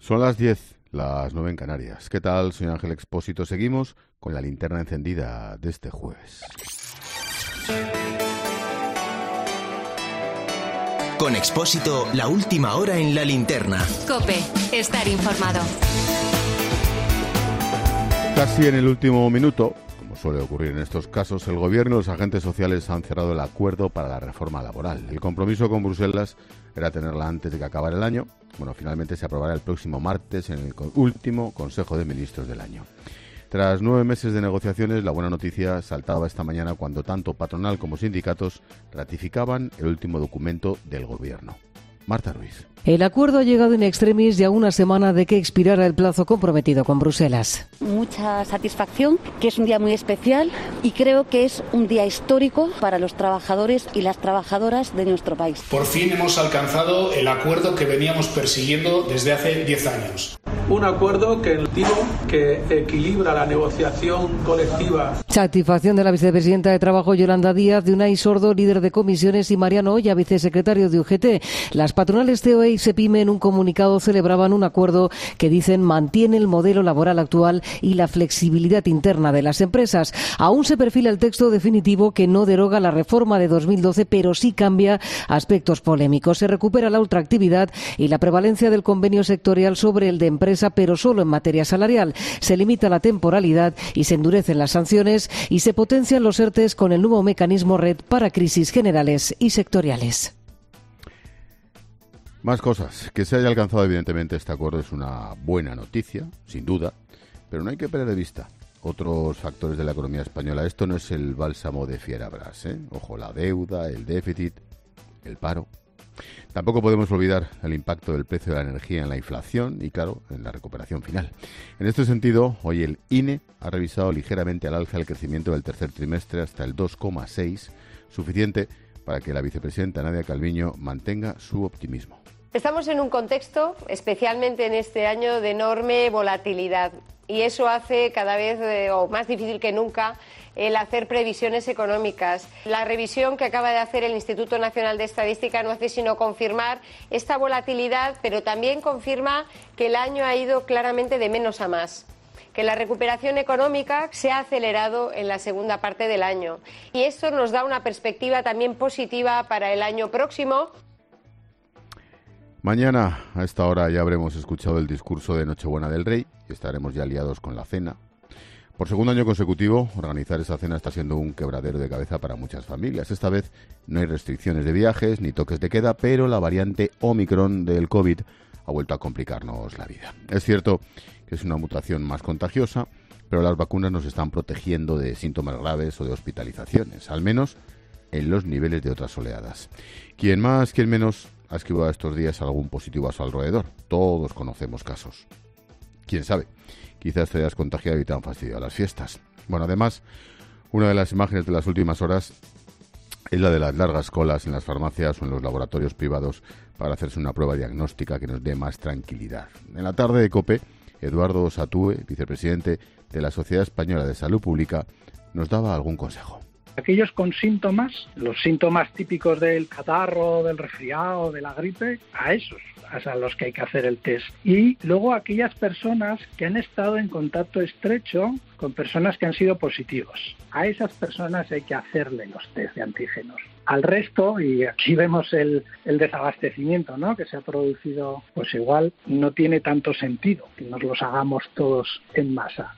Son las 10, las 9 en Canarias. ¿Qué tal? Soy Ángel Expósito. Seguimos con la linterna encendida de este jueves. Con Expósito, la última hora en la linterna. COPE, estar informado. Casi en el último minuto, como suele ocurrir en estos casos, el Gobierno y los agentes sociales han cerrado el acuerdo para la reforma laboral. El compromiso con Bruselas era tenerla antes de que acabara el año. Bueno, finalmente se aprobará el próximo martes en el último Consejo de Ministros del año. Tras 9 meses de negociaciones, la buena noticia saltaba esta mañana cuando tanto patronal como sindicatos ratificaban el último documento del Gobierno. Marta Ruiz. El acuerdo ha llegado in extremis ya una semana de que expirara el plazo comprometido con Bruselas. Mucha satisfacción, que es un día muy especial y creo que es un día histórico para los trabajadores y las trabajadoras de nuestro país. Por fin hemos alcanzado el acuerdo que veníamos persiguiendo desde hace 10 años. Un acuerdo que equilibra la negociación colectiva. Satisfacción de la vicepresidenta de Trabajo, Yolanda Díaz, de Unai Sordo, líder de comisiones, y Mariano Oya, vicesecretario de UGT. Las patronales COE y SEPIME en un comunicado celebraban un acuerdo que dicen mantiene el modelo laboral actual y la flexibilidad interna de las empresas. Aún se perfila el texto definitivo que no deroga la reforma de 2012, pero sí cambia aspectos polémicos. Se recupera la ultraactividad y la prevalencia del convenio sectorial sobre el de empresa, pero solo en materia salarial. Se limita la temporalidad y se endurecen las sanciones y se potencian los ERTEs con el nuevo mecanismo RED para crisis generales y sectoriales. Más cosas. Que se haya alcanzado evidentemente este acuerdo es una buena noticia, sin duda, pero no hay que perder de vista otros factores de la economía española. Esto no es el bálsamo de Fierabras, ¿eh? Ojo, la deuda, el déficit, el paro. Tampoco podemos olvidar el impacto del precio de la energía en la inflación y, claro, en la recuperación final. En este sentido, hoy el INE ha revisado ligeramente al alza el crecimiento del tercer trimestre hasta el 2,6, suficiente para que la vicepresidenta Nadia Calviño mantenga su optimismo. Estamos en un contexto, especialmente en este año, de enorme volatilidad y eso hace cada vez o más difícil que nunca el hacer previsiones económicas. La revisión que acaba de hacer el Instituto Nacional de Estadística no hace sino confirmar esta volatilidad, pero también confirma que el año ha ido claramente de menos a más, que la recuperación económica se ha acelerado en la segunda parte del año y esto nos da una perspectiva también positiva para el año próximo. Mañana, a esta hora, ya habremos escuchado el discurso de Nochebuena del Rey y estaremos ya liados con la cena. Por segundo año consecutivo, organizar esa cena está siendo un quebradero de cabeza para muchas familias. Esta vez no hay restricciones de viajes ni toques de queda, pero la variante Omicron del COVID ha vuelto a complicarnos la vida. Es cierto que es una mutación más contagiosa, pero las vacunas nos están protegiendo de síntomas graves o de hospitalizaciones, al menos en los niveles de otras oleadas. Quien más, quien menos, ha esquivado estos días algún positivo a su alrededor. Todos conocemos casos. ¿Quién sabe? Quizás te hayas contagiado y te han fastidiado las fiestas. Bueno, además, una de las imágenes de las últimas horas es la de las largas colas en las farmacias o en los laboratorios privados para hacerse una prueba diagnóstica que nos dé más tranquilidad. En la tarde de COPE, Eduardo Satúe, vicepresidente de la Sociedad Española de Salud Pública, nos daba algún consejo. Aquellos con síntomas, los síntomas típicos del catarro, del resfriado, de la gripe, a esos es a los que hay que hacer el test. Y luego aquellas personas que han estado en contacto estrecho con personas que han sido positivos. A esas personas hay que hacerle los test de antígenos. Al resto, y aquí vemos el desabastecimiento, ¿no?, que se ha producido, pues igual no tiene tanto sentido que nos los hagamos todos en masa.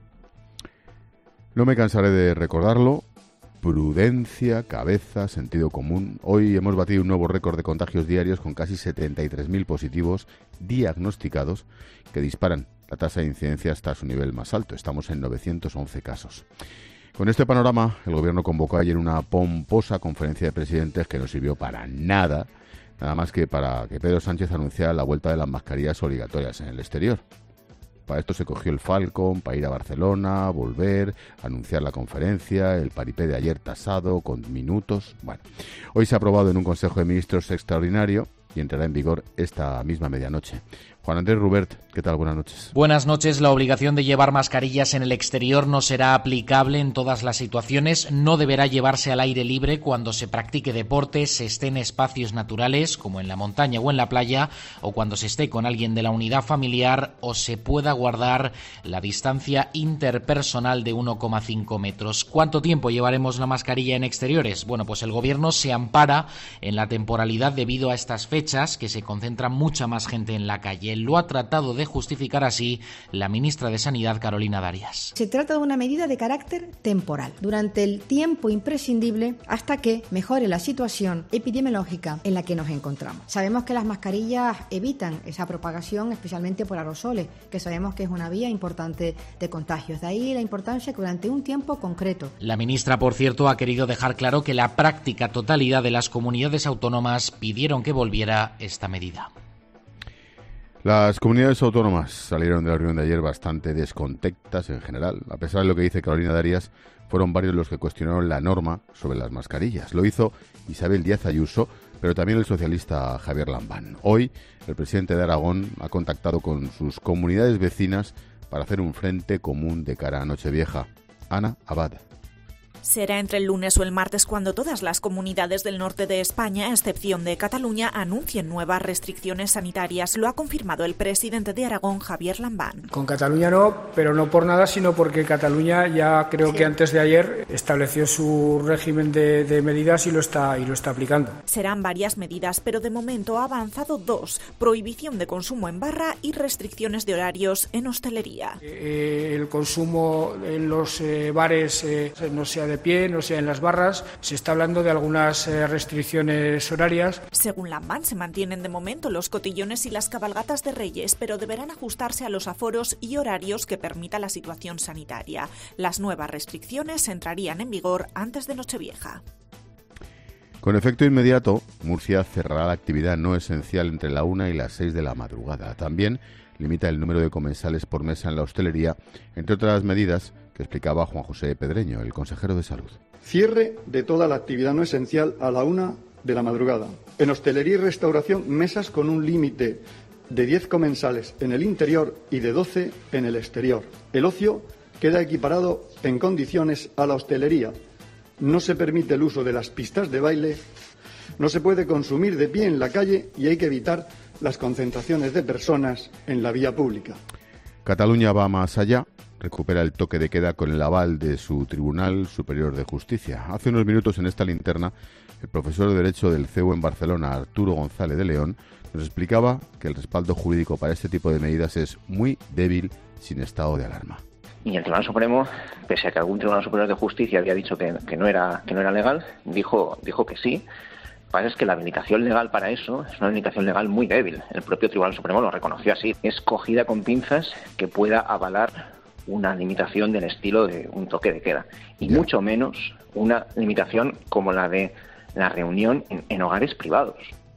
No me cansaré de recordarlo. Prudencia, cabeza, sentido común. Hoy hemos batido un nuevo récord de contagios diarios con casi 73.000 positivos diagnosticados que disparan la tasa de incidencia hasta su nivel más alto. Estamos en 911 casos. Con este panorama, el Gobierno convocó ayer una pomposa conferencia de presidentes que no sirvió para nada más que para que Pedro Sánchez anunciara la vuelta de las mascarillas obligatorias en el exterior. Para esto se cogió el Falcon, para ir a Barcelona, volver, anunciar la conferencia, el paripé de ayer tasado, con minutos. Bueno, hoy se ha aprobado en un Consejo de Ministros extraordinario y entrará en vigor esta misma medianoche. Juan Andrés Rubert, ¿qué tal? Buenas noches. Buenas noches. La obligación de llevar mascarillas en el exterior no será aplicable en todas las situaciones. No deberá llevarse al aire libre cuando se practique deporte, se esté en espacios naturales, como en la montaña o en la playa, o cuando se esté con alguien de la unidad familiar o se pueda guardar la distancia interpersonal de 1,5 metros. ¿Cuánto tiempo llevaremos la mascarilla en exteriores? Bueno, pues el Gobierno se ampara en la temporalidad debido a estas fechas, que se concentra mucha más gente en la calle. Lo ha tratado de justificar así la ministra de Sanidad, Carolina Darias. Se trata de una medida de carácter temporal, durante el tiempo imprescindible hasta que mejore la situación epidemiológica en la que nos encontramos. Sabemos que las mascarillas evitan esa propagación, especialmente por aerosoles, que sabemos que es una vía importante de contagios. De ahí la importancia que durante un tiempo concreto. La ministra, por cierto, ha querido dejar claro que la práctica totalidad de las comunidades autónomas pidieron que volviera esta medida. Las comunidades autónomas salieron de la reunión de ayer bastante descontentas en general. A pesar de lo que dice Carolina Darias, fueron varios los que cuestionaron la norma sobre las mascarillas. Lo hizo Isabel Díaz Ayuso, pero también el socialista Javier Lambán. Hoy, el presidente de Aragón ha contactado con sus comunidades vecinas para hacer un frente común de cara a Nochevieja. Ana Abad. Será entre el lunes o el martes cuando todas las comunidades del norte de España, a excepción de Cataluña, anuncien nuevas restricciones sanitarias. Lo ha confirmado el presidente de Aragón, Javier Lambán. Con Cataluña no, pero no por nada, sino porque Cataluña ya creo que antes de ayer estableció su régimen de medidas y lo está aplicando. Serán varias medidas, pero de momento ha avanzado dos: prohibición de consumo en barra y restricciones de horarios en hostelería. El consumo en los bares no sea de pie, no sea en las barras. Se está hablando de algunas restricciones horarias. Según Lambán, se mantienen de momento los cotillones y las cabalgatas de Reyes, pero deberán ajustarse a los aforos y horarios que permita la situación sanitaria. Las nuevas restricciones entrarían en vigor antes de Nochevieja. Con efecto inmediato, Murcia cerrará la actividad no esencial entre la 1 y las 6 de la madrugada. También limita el número de comensales por mesa en la hostelería, entre otras medidas que explicaba Juan José Pedreño, el consejero de Salud. Cierre de toda la actividad no esencial a la 1 de la madrugada. En hostelería y restauración, mesas con un límite de 10 comensales en el interior y de 12 en el exterior. El ocio queda equiparado en condiciones a la hostelería. No se permite el uso de las pistas de baile, no se puede consumir de pie en la calle y hay que evitar las concentraciones de personas en la vía pública. Cataluña va más allá. Recupera el toque de queda con el aval de su Tribunal Superior de Justicia. Hace unos minutos en esta linterna, el profesor de Derecho del CEU en Barcelona, Arturo González de León, nos explicaba que el respaldo jurídico para este tipo de medidas es muy débil sin estado de alarma. Y el Tribunal Supremo, pese a que algún Tribunal Superior de Justicia había dicho que no era legal, dijo que sí. Lo que pasa es que la habilitación legal para eso es una habilitación legal muy débil. El propio Tribunal Supremo lo reconoció así. Es cogida con pinzas que pueda avalar una limitación del estilo de un toque de queda, y mucho menos una limitación como la de la reunión en hogares privados.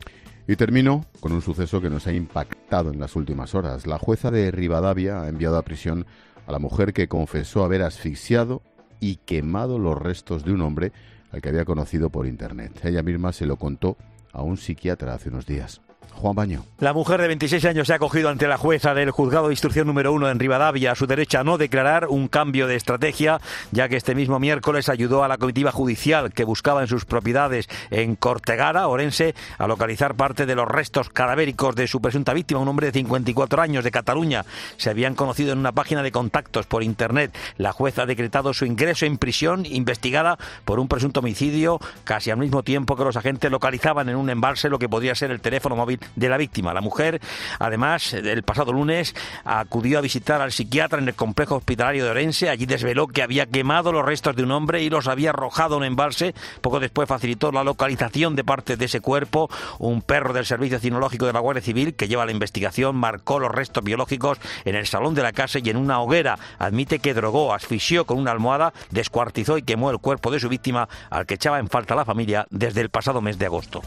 Y termino con un suceso que nos ha impactado en las últimas horas. La jueza de Rivadavia ha enviado a prisión a la mujer que confesó haber asfixiado y quemado los restos de un hombre al que había conocido por internet. Ella misma se lo contó a un psiquiatra hace unos días. Juan Baño. La mujer de 26 años se ha acogido ante la jueza del juzgado de instrucción número 1 en Rivadavia a su derecho a no declarar, un cambio de estrategia, ya que este mismo miércoles ayudó a la comitiva judicial que buscaba en sus propiedades en Cortegara, Orense, a localizar parte de los restos cadavéricos de su presunta víctima, un hombre de 54 años de Cataluña. Se habían conocido en una página de contactos por internet. La jueza ha decretado su ingreso en prisión, investigada por un presunto homicidio, casi al mismo tiempo que los agentes localizaban en un embalse lo que podría ser el teléfono móvil de la víctima. La mujer, además, el pasado lunes acudió a visitar al psiquiatra en el complejo hospitalario de Orense. Allí desveló que había quemado los restos de un hombre y los había arrojado en un embalse. Poco después facilitó la localización de parte de ese cuerpo. Un perro del Servicio Cinológico de la Guardia Civil, que lleva la investigación, marcó los restos biológicos en el salón de la casa y en una hoguera. Admite que drogó, asfixió con una almohada, descuartizó y quemó el cuerpo de su víctima, al que echaba en falta la familia desde el pasado mes de agosto.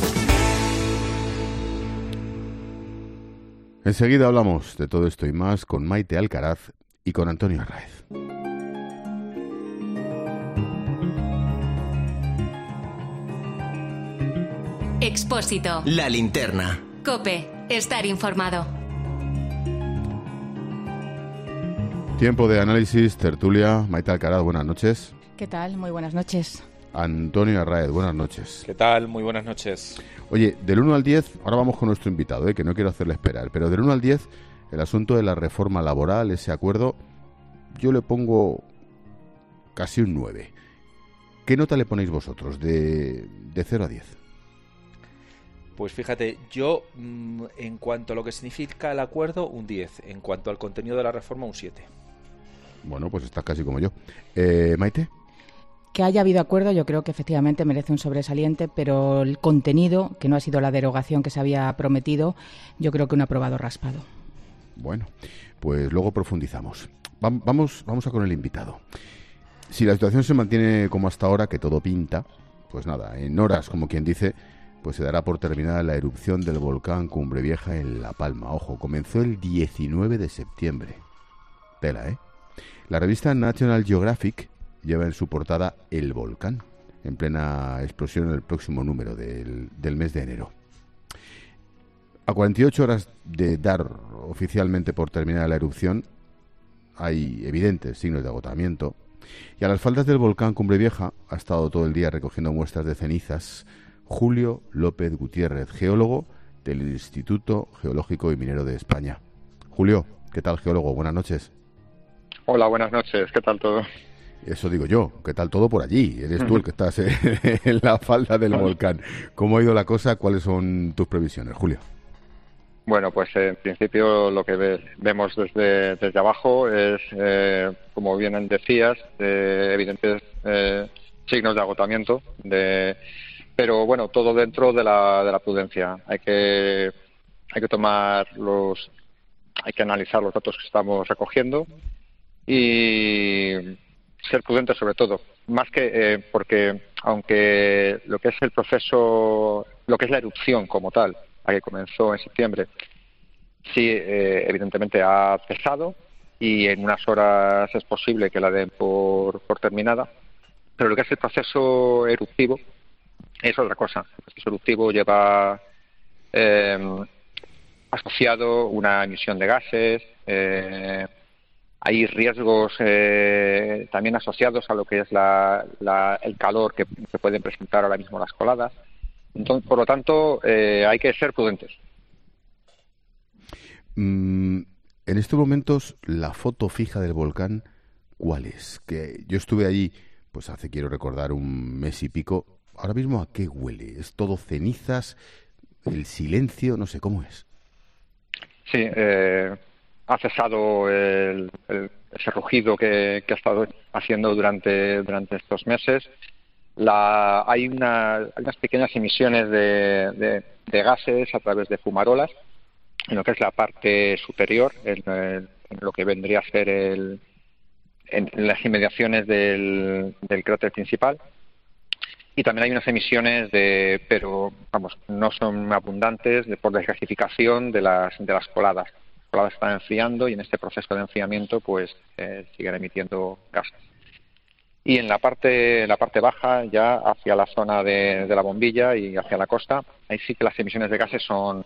Enseguida hablamos de todo esto y más con Maite Alcaraz y con Antonio Arraez. Expósito. La linterna. COPE. Estar informado. Tiempo de análisis, tertulia. Maite Alcaraz, buenas noches. ¿Qué tal? Muy buenas noches. Antonio Arraez, buenas noches. ¿Qué tal? Muy buenas noches. Oye, del 1 al 10, ahora vamos con nuestro invitado, que no quiero hacerle esperar, pero del 1 al 10, el asunto de la reforma laboral, ese acuerdo, yo le pongo casi un 9. ¿Qué nota le ponéis vosotros de 0 a 10? Pues fíjate, yo en cuanto a lo que significa el acuerdo, un 10. En cuanto al contenido de la reforma, un 7. Bueno, pues estás casi como yo. Maite. Que haya habido acuerdo, yo creo que efectivamente merece un sobresaliente, pero el contenido, que no ha sido la derogación que se había prometido, yo creo que un aprobado raspado. Bueno, pues luego profundizamos. Vamos a con el invitado. Si la situación se mantiene como hasta ahora, que todo pinta, pues nada, en horas, como quien dice, pues se dará por terminada la erupción del volcán Cumbre Vieja en La Palma. Ojo, comenzó el 19 de septiembre. Tela, ¿eh? La revista National Geographic lleva en su portada el volcán, en plena explosión en el próximo número del mes de enero. A 48 horas de dar oficialmente por terminada la erupción, hay evidentes signos de agotamiento, y a las faldas del volcán Cumbre Vieja ha estado todo el día recogiendo muestras de cenizas Julio López Gutiérrez, geólogo del Instituto Geológico y Minero de España. Julio, ¿qué tal, geólogo? Buenas noches. Hola, buenas noches. ¿Qué tal todo? Eso digo yo. ¿Qué tal todo por allí? Eres tú el que estás en la falda del volcán. ¿Cómo ha ido la cosa? ¿Cuáles son tus previsiones, Julio? Bueno, pues en principio lo que vemos desde abajo es, como bien decías, evidentes signos de agotamiento, pero bueno, todo dentro de la prudencia. Hay que analizar los datos que estamos recogiendo y ser prudentes sobre todo, más que porque aunque lo que es el proceso, lo que es la erupción como tal, la que comenzó en septiembre, sí, evidentemente ha cesado y en unas horas es posible que la den por terminada, pero lo que es el proceso eruptivo es otra cosa. El proceso eruptivo lleva asociado una emisión de gases, hay riesgos también asociados a lo que es el calor que pueden presentar ahora mismo las coladas. Entonces, por lo tanto, hay que ser prudentes. En estos momentos, la foto fija del volcán, ¿cuál es? Que yo estuve allí, pues quiero recordar, un mes y pico. Ahora mismo, ¿a qué huele? ¿Es todo cenizas? ¿El silencio? No sé, ¿cómo es? Sí, ha cesado ese rugido que ha estado haciendo durante estos meses. Hay unas pequeñas emisiones de gases a través de fumarolas en lo que es la parte superior, en lo que vendría a ser en las inmediaciones del cráter principal. Y también hay unas emisiones pero vamos, no son abundantes por desgasificación de las coladas. Las coladas están enfriando y en este proceso de enfriamiento pues siguen emitiendo gases. Y en la parte baja, ya hacia la zona de la bombilla y hacia la costa, ahí sí que las emisiones de gases son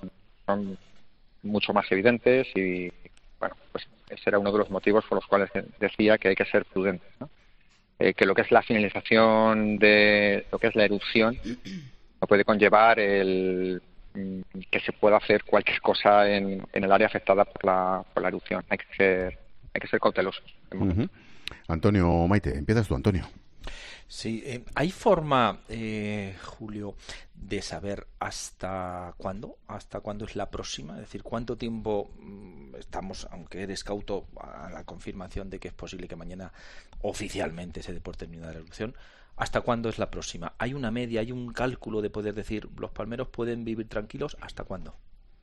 mucho más evidentes y bueno, pues ese era uno de los motivos por los cuales decía que hay que ser prudentes, ¿no? Que lo que es la finalización de lo que es la erupción no puede conllevar que se pueda hacer cualquier cosa en el área afectada por la erupción. Hay que ser cautelosos. Uh-huh. Antonio, Maite, empiezas tú, Antonio. Sí, ¿hay forma, Julio, de saber hasta cuándo es la próxima? Es decir, ¿cuánto tiempo estamos, aunque eres cauto a la confirmación de que es posible que mañana oficialmente se dé por terminada la erupción? ¿Hasta cuándo es la próxima? ¿Hay una media, hay un cálculo de poder decir los palmeros pueden vivir tranquilos? ¿Hasta cuándo?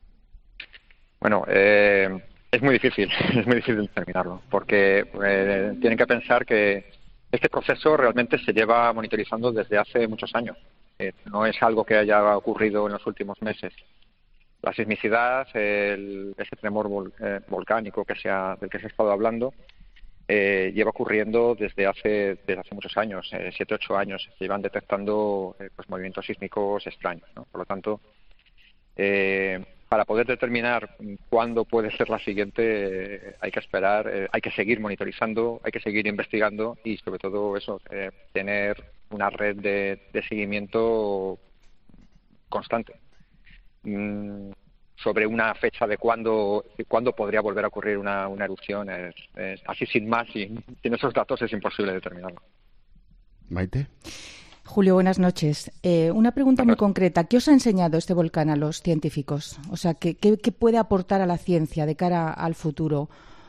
Bueno, es muy difícil determinarlo, porque tienen que pensar que este proceso realmente se lleva monitorizando desde hace muchos años. No es algo que haya ocurrido en los últimos meses. La sismicidad, ese tremor volcánico del que se ha estado hablando, lleva ocurriendo desde hace muchos años, 7, 8 años. Se llevan detectando pues movimientos sísmicos extraños, ¿no? Por lo tanto, para poder determinar cuándo puede ser la siguiente, hay que esperar, hay que seguir monitorizando, hay que seguir investigando y sobre todo eso, tener una red de seguimiento constante sobre una fecha de cuándo podría volver a ocurrir una erupción. Así sin más, sin esos datos es imposible determinarlo. Maite. Julio, buenas noches. Una pregunta muy concreta. ¿Qué os ha enseñado este volcán a los científicos? O sea, ¿qué puede aportar a la ciencia de cara al futuro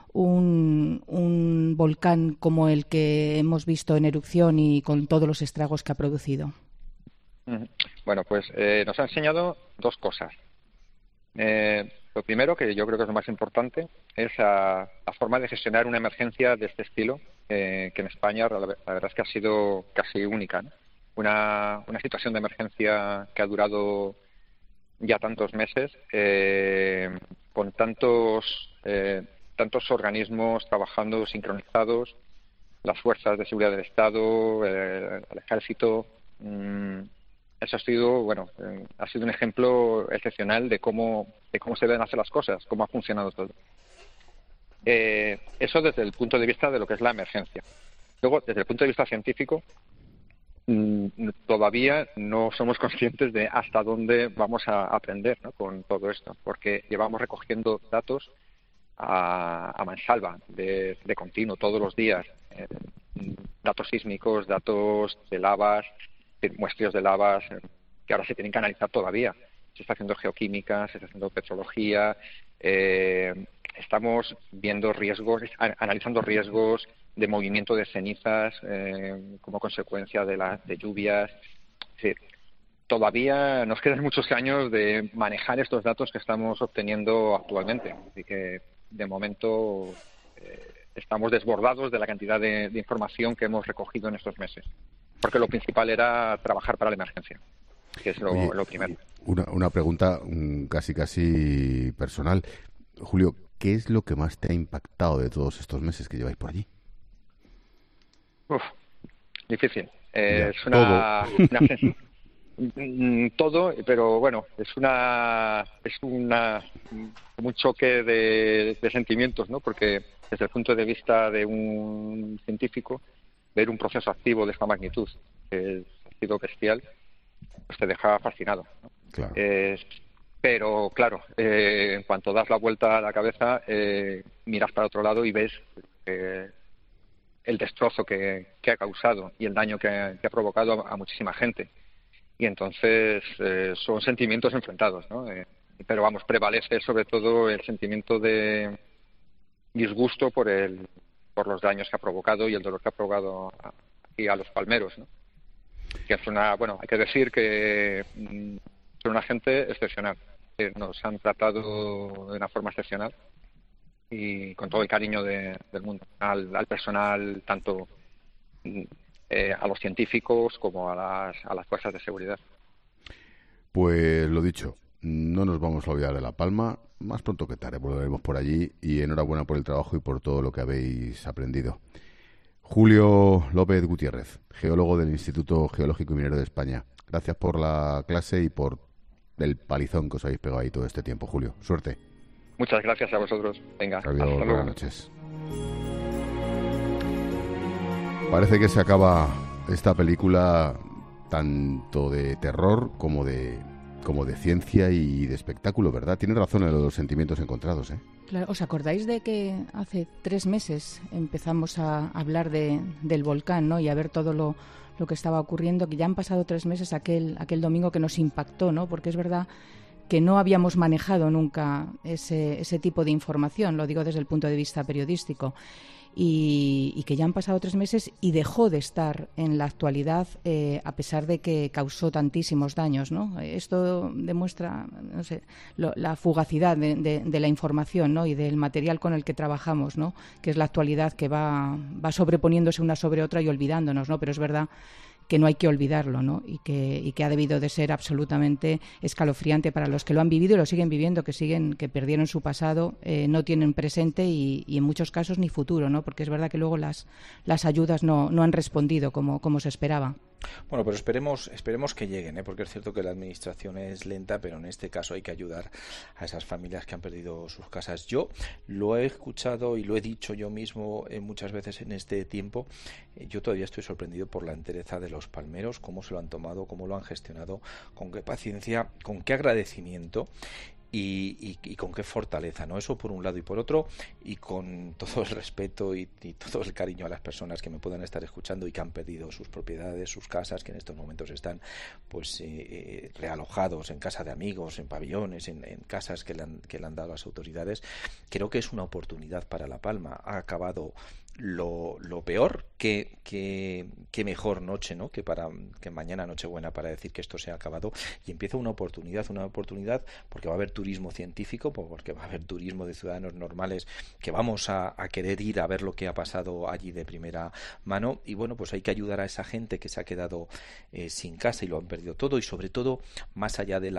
un volcán como el que hemos visto en erupción y con todos los estragos que ha producido? Bueno, pues nos ha enseñado dos cosas. Lo primero, que yo creo que es lo más importante, es la forma de gestionar una emergencia de este estilo, que en España la verdad es que ha sido casi única, ¿no? Una situación de emergencia que ha durado ya tantos meses, con tantos organismos trabajando sincronizados, las fuerzas de seguridad del Estado, el ejército. Eso ha sido un ejemplo excepcional de cómo se deben hacer las cosas, cómo ha funcionado todo. Eso desde el punto de vista de lo que es la emergencia. Luego, desde el punto de vista científico, todavía no somos conscientes de hasta dónde vamos a aprender, ¿no?, con todo esto, porque llevamos recogiendo datos a mansalva, de continuo, todos los días, datos sísmicos, datos de lavas, muestreos de lavas, que ahora se tienen que analizar todavía. Se está haciendo geoquímica, se está haciendo petrología, estamos viendo riesgos, analizando riesgos de movimiento de cenizas como consecuencia de lluvias. Sí, todavía nos quedan muchos años de manejar estos datos que estamos obteniendo actualmente. Así que, de momento, estamos desbordados de la cantidad de información que hemos recogido en estos meses. Porque lo principal era trabajar para la emergencia, que es lo primero. Una pregunta casi personal. Julio, ¿qué es lo que más te ha impactado de todos estos meses que lleváis por allí? Difícil. Es todo, pero bueno, es un choque de sentimientos, ¿no? Porque desde el punto de vista de un científico, ver un proceso activo de esta magnitud, que ha sido bestial, pues te deja fascinado, ¿no? Claro. Pero claro, en cuanto das la vuelta a la cabeza, miras para otro lado y ves el destrozo que ha causado y el daño que ha provocado a muchísima gente. Y entonces son sentimientos enfrentados, ¿no? Pero vamos, prevalece sobre todo el sentimiento de disgusto por los daños que ha provocado y el dolor que ha provocado aquí a los palmeros, ¿no? Que es hay que decir que son una gente excepcional, que nos han tratado de una forma excepcional y con todo el cariño del mundo, al personal, tanto a los científicos como a las fuerzas de seguridad. Pues lo dicho, no nos vamos a olvidar de La Palma, más pronto que tarde volveremos por allí, y enhorabuena por el trabajo y por todo lo que habéis aprendido. Julio López Gutiérrez, geólogo del Instituto Geológico y Minero de España. Gracias por la clase y por el palizón que os habéis pegado ahí todo este tiempo, Julio. Suerte. Muchas gracias a vosotros. Venga, hasta luego. Buenas noches. Parece que se acaba esta película tanto de terror como de ciencia y de espectáculo, ¿verdad? Tiene razón en los sentimientos encontrados, ¿eh? Claro, ¿os acordáis de que hace 3 meses empezamos a hablar del volcán, ¿no? Y a ver todo lo que estaba ocurriendo, que ya han pasado 3 meses aquel domingo que nos impactó, ¿no? Porque es verdad que no habíamos manejado nunca ese tipo de información, lo digo desde el punto de vista periodístico, y que ya han pasado 3 meses y dejó de estar en la actualidad a pesar de que causó tantísimos daños, ¿no? Esto demuestra, no sé, la fugacidad de la información, ¿no? Y del material con el que trabajamos, ¿no? Que es la actualidad que va sobreponiéndose una sobre otra y olvidándonos, ¿no? Pero es verdad que no hay que olvidarlo, ¿no? Y que ha debido de ser absolutamente escalofriante para los que lo han vivido y lo siguen viviendo, que perdieron su pasado, no tienen presente y en muchos casos ni futuro, ¿no? Porque es verdad que luego las ayudas no han respondido como se esperaba. Bueno, pero esperemos que lleguen, porque es cierto que la administración es lenta, pero en este caso hay que ayudar a esas familias que han perdido sus casas. Yo lo he escuchado y lo he dicho yo mismo muchas veces en este tiempo. Yo todavía estoy sorprendido por la entereza de los palmeros, cómo se lo han tomado, cómo lo han gestionado, con qué paciencia, con qué agradecimiento. Y con qué fortaleza, ¿no? Eso por un lado, y por otro, y con todo el respeto y todo el cariño a las personas que me puedan estar escuchando y que han perdido sus propiedades, sus casas, que en estos momentos están pues realojados en casa de amigos, en pabellones, en casas que le han dado las autoridades. Creo que es una oportunidad para La Palma. Ha acabado lo peor, que mejor noche, ¿no? Que mañana Nochebuena, para decir que esto se ha acabado, y empieza una oportunidad porque va a haber turismo científico, porque va a haber turismo de ciudadanos normales que vamos a querer ir a ver lo que ha pasado allí de primera mano. Y bueno, pues hay que ayudar a esa gente que se ha quedado sin casa y lo han perdido todo, y sobre todo, más allá de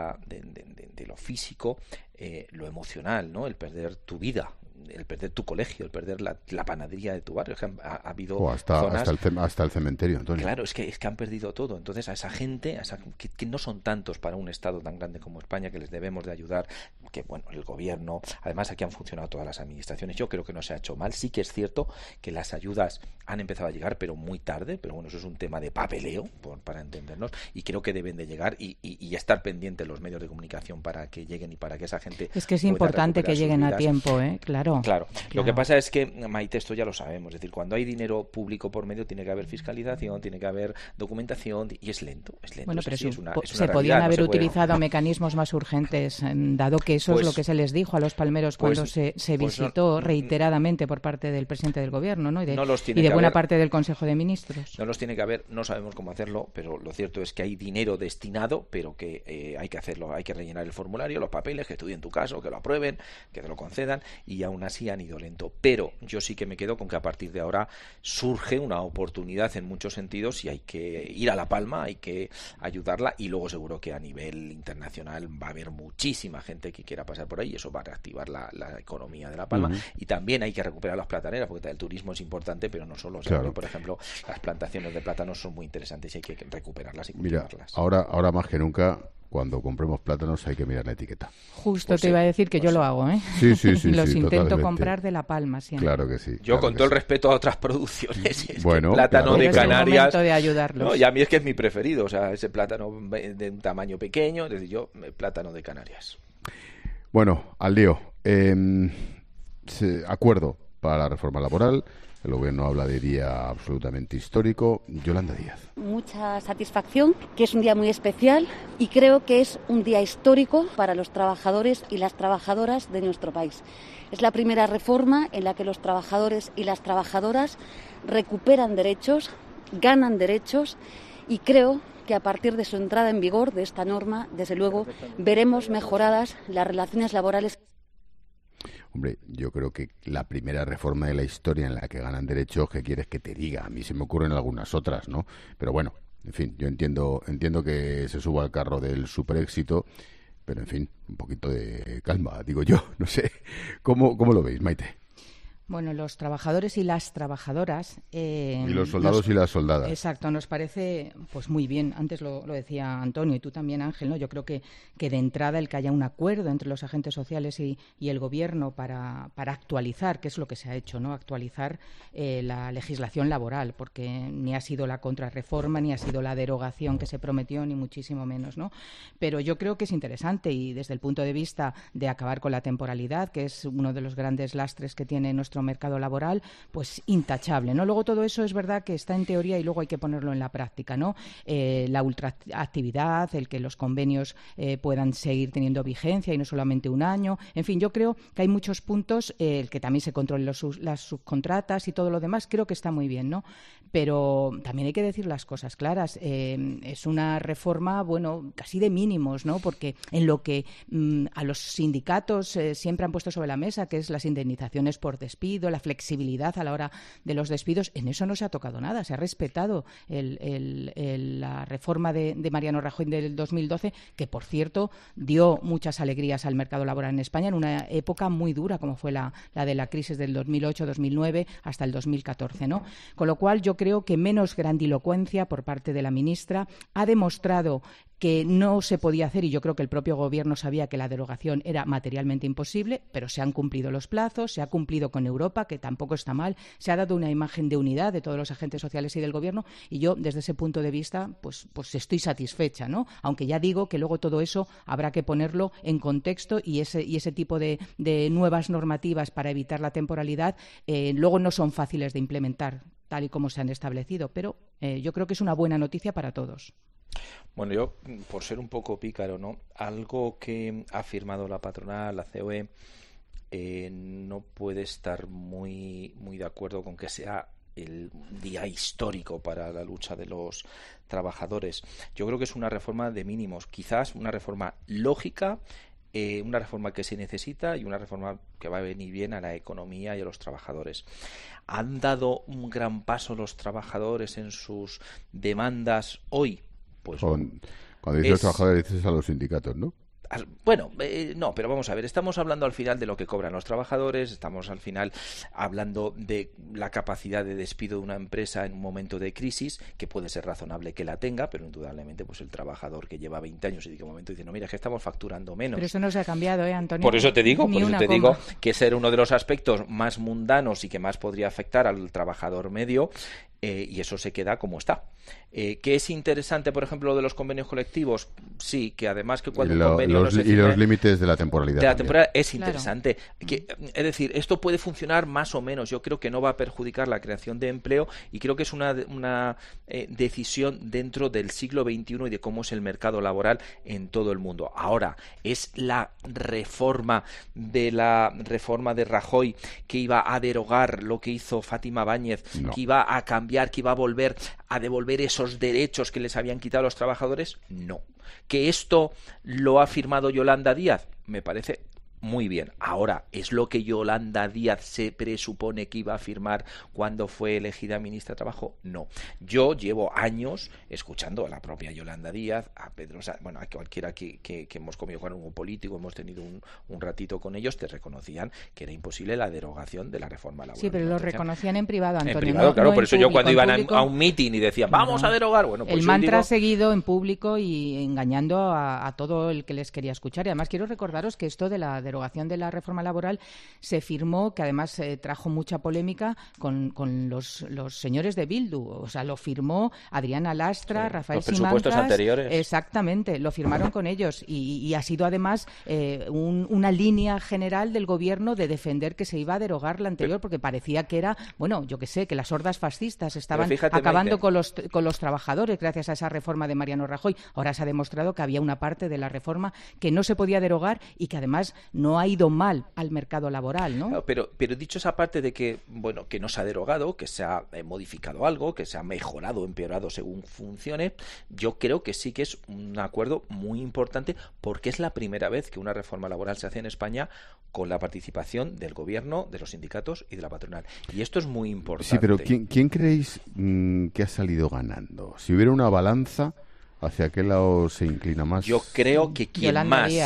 lo físico, lo emocional, ¿no? El perder tu vida, el perder tu colegio, el perder la panadería de tu barrio. Ha habido hasta el cementerio, Antonio. Claro, es que han perdido todo. Entonces a esa gente, que no son tantos para un Estado tan grande como España, que les debemos de ayudar, que bueno, el gobierno, además aquí han funcionado todas las administraciones. Yo creo que no se ha hecho mal. Sí que es cierto que las ayudas han empezado a llegar, pero muy tarde, pero bueno, eso es un tema de papeleo, para entendernos, y creo que deben de llegar y estar pendientes los medios de comunicación para que lleguen y para que esa gente... Es que es importante que lleguen a tiempo, Claro. Lo que pasa es que, Maite, esto ya lo sabemos, es decir, cuando hay dinero público por medio tiene que haber fiscalización, tiene que haber documentación, y es lento. Bueno, pero se podían haber utilizado mecanismos más urgentes, dado que eso es lo que se les dijo a los palmeros cuando se visitó reiteradamente por parte del presidente del gobierno, ¿no? Y de buena parte del Consejo de Ministros. No los tiene que haber, no sabemos cómo hacerlo, pero lo cierto es que hay dinero destinado, pero que hay que hacerlo, hay que rellenar el formulario, los papeles, que estudien tu caso, que lo aprueben, que te lo concedan, y aún así han ido lento. Pero yo sí que me quedo con que a partir de ahora surge una oportunidad en muchos sentidos, y hay que ir a La Palma, hay que ayudarla, y luego seguro que a nivel internacional va a haber muchísima gente que quiera pasar por ahí, y eso va a reactivar la economía de La Palma. Y también hay que recuperar las plataneras, porque el turismo es importante, pero no solo. Claro. Por ejemplo, las plantaciones de plátanos son muy interesantes y hay que recuperarlas y cultivarlas. Mira, ahora más que nunca, cuando compremos plátanos hay que mirar la etiqueta. Justo te iba a decir que yo lo hago, Sí, los intento totalmente. comprar de La Palma siempre. Claro que sí. Yo, con todo el respeto a otras producciones, bueno, el plátano de Canarias... Es el momento de ayudarlos. No, y a mí es que es mi preferido, o sea, ese plátano de un tamaño pequeño, es decir, yo, el plátano de Canarias. Bueno, al lío. Acuerdo para la reforma laboral. El gobierno habla de día absolutamente histórico. Yolanda Díaz. Mucha satisfacción, que es un día muy especial, y creo que es un día histórico para los trabajadores y las trabajadoras de nuestro país. Es la primera reforma en la que los trabajadores y las trabajadoras recuperan derechos, ganan derechos, y creo que a partir de su entrada en vigor de esta norma, desde luego, veremos mejoradas las relaciones laborales. Hombre, yo creo que la primera reforma de la historia en la que ganan derechos, ¿qué quieres que te diga? A mí se me ocurren algunas otras, ¿no? Pero bueno, en fin, yo entiendo que se suba al carro del superéxito, pero en fin, un poquito de calma, digo yo, no sé. ¿Cómo lo veis, Maite? Bueno, los trabajadores y las trabajadoras... y los soldados y las soldadas. Exacto, nos parece pues muy bien. Antes lo decía Antonio y tú también, Ángel, ¿no? Yo creo que de entrada el que haya un acuerdo entre los agentes sociales y el gobierno para actualizar, que es lo que se ha hecho, ¿no? Actualizar la legislación laboral, porque ni ha sido la contrarreforma, ni ha sido la derogación que se prometió, ni muchísimo menos, ¿no? Pero yo creo que es interesante, y desde el punto de vista de acabar con la temporalidad, que es uno de los grandes lastres que tiene nuestro mercado laboral, pues intachable, ¿no? Luego todo eso es verdad que está en teoría y luego hay que ponerlo en la práctica, ¿no? La ultraactividad, el que los convenios puedan seguir teniendo vigencia y no solamente un año. En fin, yo creo que hay muchos puntos, el que también se controlen las subcontratas y todo lo demás, creo que está muy bien, ¿no? Pero también hay que decir las cosas claras. Es una reforma, bueno, casi de mínimos, ¿no? Porque en lo que a los sindicatos siempre han puesto sobre la mesa, que es las indemnizaciones por despido, despido, la flexibilidad a la hora de los despidos, en eso no se ha tocado nada. Se ha respetado la reforma de Mariano Rajoy del 2012, que, por cierto, dio muchas alegrías al mercado laboral en España en una época muy dura, como fue la de la crisis del 2008-2009 hasta el 2014, ¿no? Con lo cual, yo creo que menos grandilocuencia por parte de la ministra, ha demostrado que no se podía hacer, y yo creo que el propio Gobierno sabía que la derogación era materialmente imposible, pero se han cumplido los plazos, se ha cumplido con Europa, que tampoco está mal, se ha dado una imagen de unidad de todos los agentes sociales y del Gobierno, y yo, desde ese punto de vista, pues estoy satisfecha, ¿no? Aunque ya digo que luego todo eso habrá que ponerlo en contexto, y ese tipo de nuevas normativas para evitar la temporalidad luego no son fáciles de implementar tal y como se han establecido, pero yo creo que es una buena noticia para todos. Bueno, yo, por ser un poco pícaro, ¿no? Algo que ha firmado la patronal, la COE, no puede estar muy de acuerdo con que sea el día histórico para la lucha de los trabajadores. Yo creo que es una reforma de mínimos, quizás una reforma lógica, una reforma que se necesita y una reforma que va a venir bien a la economía y a los trabajadores. ¿Han dado un gran paso los trabajadores en sus demandas hoy? Pues cuando dices los trabajadores, dices a los sindicatos, ¿no? Bueno, no, pero vamos a ver, estamos hablando al final de lo que cobran los trabajadores, estamos al final hablando de la capacidad de despido de una empresa en un momento de crisis, que puede ser razonable que la tenga, pero indudablemente pues el trabajador que lleva 20 años y de que un momento dice, no, mira, es que estamos facturando menos. Pero eso no se ha cambiado, Antonio. Por eso te digo que ese era uno de los aspectos más mundanos y que más podría afectar al trabajador medio. Y eso se queda como está. ¿Qué es interesante, por ejemplo, lo de los convenios colectivos? Sí, que además que cuando un convenio no se firme, y los límites de la temporalidad. De la temporalidad es interesante. Claro. Es decir, esto puede funcionar más o menos. Yo creo que no va a perjudicar la creación de empleo y creo que es una decisión dentro del siglo XXI y de cómo es el mercado laboral en todo el mundo. Ahora, es la reforma de Rajoy que iba a derogar lo que hizo Fátima Báñez, que iba a cambiar, que iba a volver a devolver esos derechos que les habían quitado a los trabajadores. No. Que esto lo ha firmado Yolanda Díaz, me parece muy bien. Ahora, ¿es lo que Yolanda Díaz se presupone que iba a firmar cuando fue elegida ministra de Trabajo? No. Yo llevo años escuchando a la propia Yolanda Díaz, a Pedro Sánchez, bueno, a cualquiera que hemos comido con un político, hemos tenido un ratito con ellos, te reconocían que era imposible la derogación de la reforma laboral. Sí, pero lo reconocían en privado, Antonio. En privado, claro, no por eso público, yo cuando iban público, a un mitin y decían, vamos a derogar, bueno, pues el mantra ha seguido en público y engañando a todo el que les quería escuchar. Y además quiero recordaros que esto de la derogación de la reforma laboral se firmó, que además trajo mucha polémica con los señores de Bildu. O sea, lo firmó Adriana Lastra, Rafael los presupuestos Simancas. Anteriores. Exactamente, lo firmaron con ellos. Y ha sido además una línea general del Gobierno de defender que se iba a derogar la anterior, porque parecía que era, bueno, yo que sé, que las hordas fascistas estaban acabando con los trabajadores gracias a esa reforma de Mariano Rajoy. Ahora se ha demostrado que había una parte de la reforma que no se podía derogar y que además no ha ido mal al mercado laboral, ¿no? Claro, pero dicho esa parte de que, bueno, que no se ha derogado, que se ha modificado algo, que se ha mejorado o empeorado según funcione, yo creo que sí que es un acuerdo muy importante porque es la primera vez que una reforma laboral se hace en España con la participación del Gobierno, de los sindicatos y de la patronal. Y esto es muy importante. Sí, pero ¿quién creéis que ha salido ganando? Si hubiera una balanza, ¿hacia qué lado se inclina más? Yo creo que quien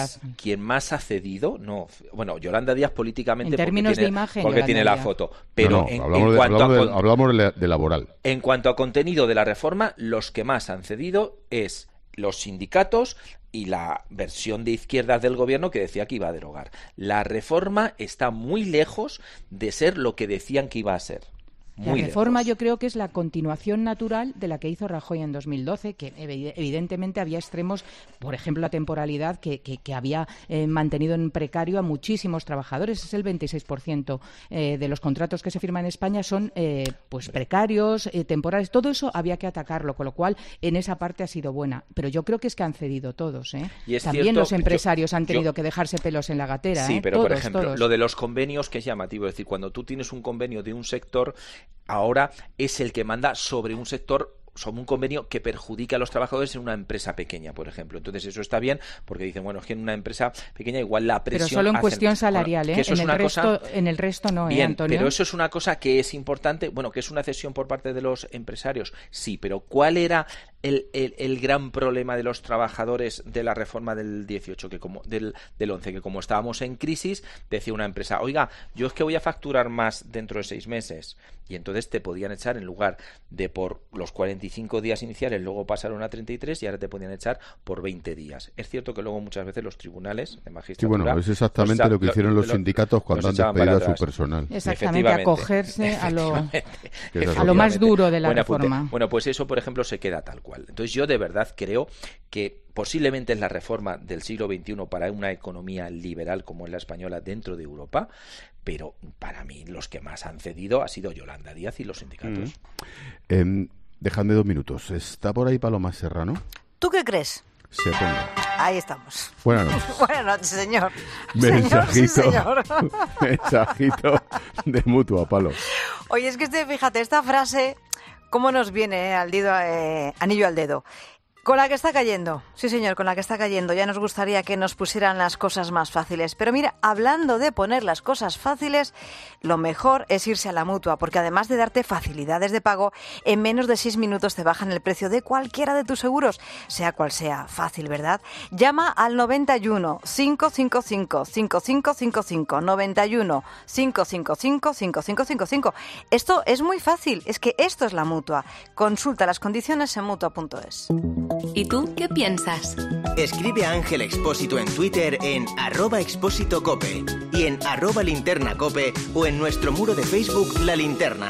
más ha cedido, Yolanda Díaz políticamente, en términos de imagen, porque tiene la foto, pero hablamos de laboral. En cuanto a contenido de la reforma, los que más han cedido es los sindicatos y la versión de izquierdas del Gobierno que decía que iba a derogar. La reforma está muy lejos de ser lo que decían que iba a ser. La reforma yo creo que es la continuación natural de la que hizo Rajoy en 2012, que evidentemente había extremos, por ejemplo la temporalidad que había mantenido en precario a muchísimos trabajadores. Es el 26% de los contratos que se firman en España son pues precarios, temporales. Todo eso había que atacarlo, con lo cual en esa parte ha sido buena. Pero yo creo que es que han cedido todos. Y también cierto, los empresarios han tenido que dejarse pelos en la gatera. Sí, pero todos, por ejemplo, todos. Lo de los convenios, que es llamativo, es decir, cuando tú tienes un convenio de un sector, ahora es el que manda sobre un sector un convenio que perjudica a los trabajadores en una empresa pequeña, por ejemplo. Entonces eso está bien porque dicen, bueno, es que en una empresa pequeña igual la presión... Pero solo en cuestión salarial, bueno, que eso en el resto no, bien, Antonio. Pero eso es una cosa que es importante, bueno, que es una cesión por parte de los empresarios, sí, pero ¿cuál era el gran problema de los trabajadores de la reforma del 18, del 11, que como estábamos en crisis, decía una empresa, oiga, yo es que voy a facturar más dentro de 6 meses, y entonces te podían echar, en lugar de por los 45 días iniciales, luego pasaron a 33 y ahora te podían echar por 20 días. Es cierto que luego muchas veces los tribunales de magistratura... Sí, bueno, es exactamente lo que hicieron los sindicatos cuando han despedido a su personal. Exactamente, acogerse a lo más duro de la reforma. Bueno, pues eso, por ejemplo, se queda tal cual. Entonces yo de verdad creo que posiblemente es la reforma del siglo XXI para una economía liberal como es la española dentro de Europa, pero para mí los que más han cedido ha sido Yolanda Díaz y los sindicatos. Dejadme 2 minutos. ¿Está por ahí Paloma Serrano? ¿Tú qué crees? Se ponga. Ahí estamos. Buenas noches. Buenas noches, señor. Mensajito, señor. Mensajito de Mutua, Palo. Oye, es que fíjate, esta frase, ¿cómo nos viene al dedo, anillo al dedo? Con la que está cayendo, sí señor, con la que está cayendo. Ya nos gustaría que nos pusieran las cosas más fáciles. Pero mira, hablando de poner las cosas fáciles, lo mejor es irse a la Mutua, porque además de darte facilidades de pago, en menos de 6 minutos te bajan el precio de cualquiera de tus seguros, sea cual sea. Fácil, ¿verdad? Llama al 91 555 5555 91 555 5555. Esto es muy fácil, es que esto es la Mutua. Consulta las condiciones en mutua.es. ¿Y tú qué piensas? Escribe a Ángel Expósito en Twitter en @expósitocope y en @linternacope o en nuestro muro de Facebook La Linterna.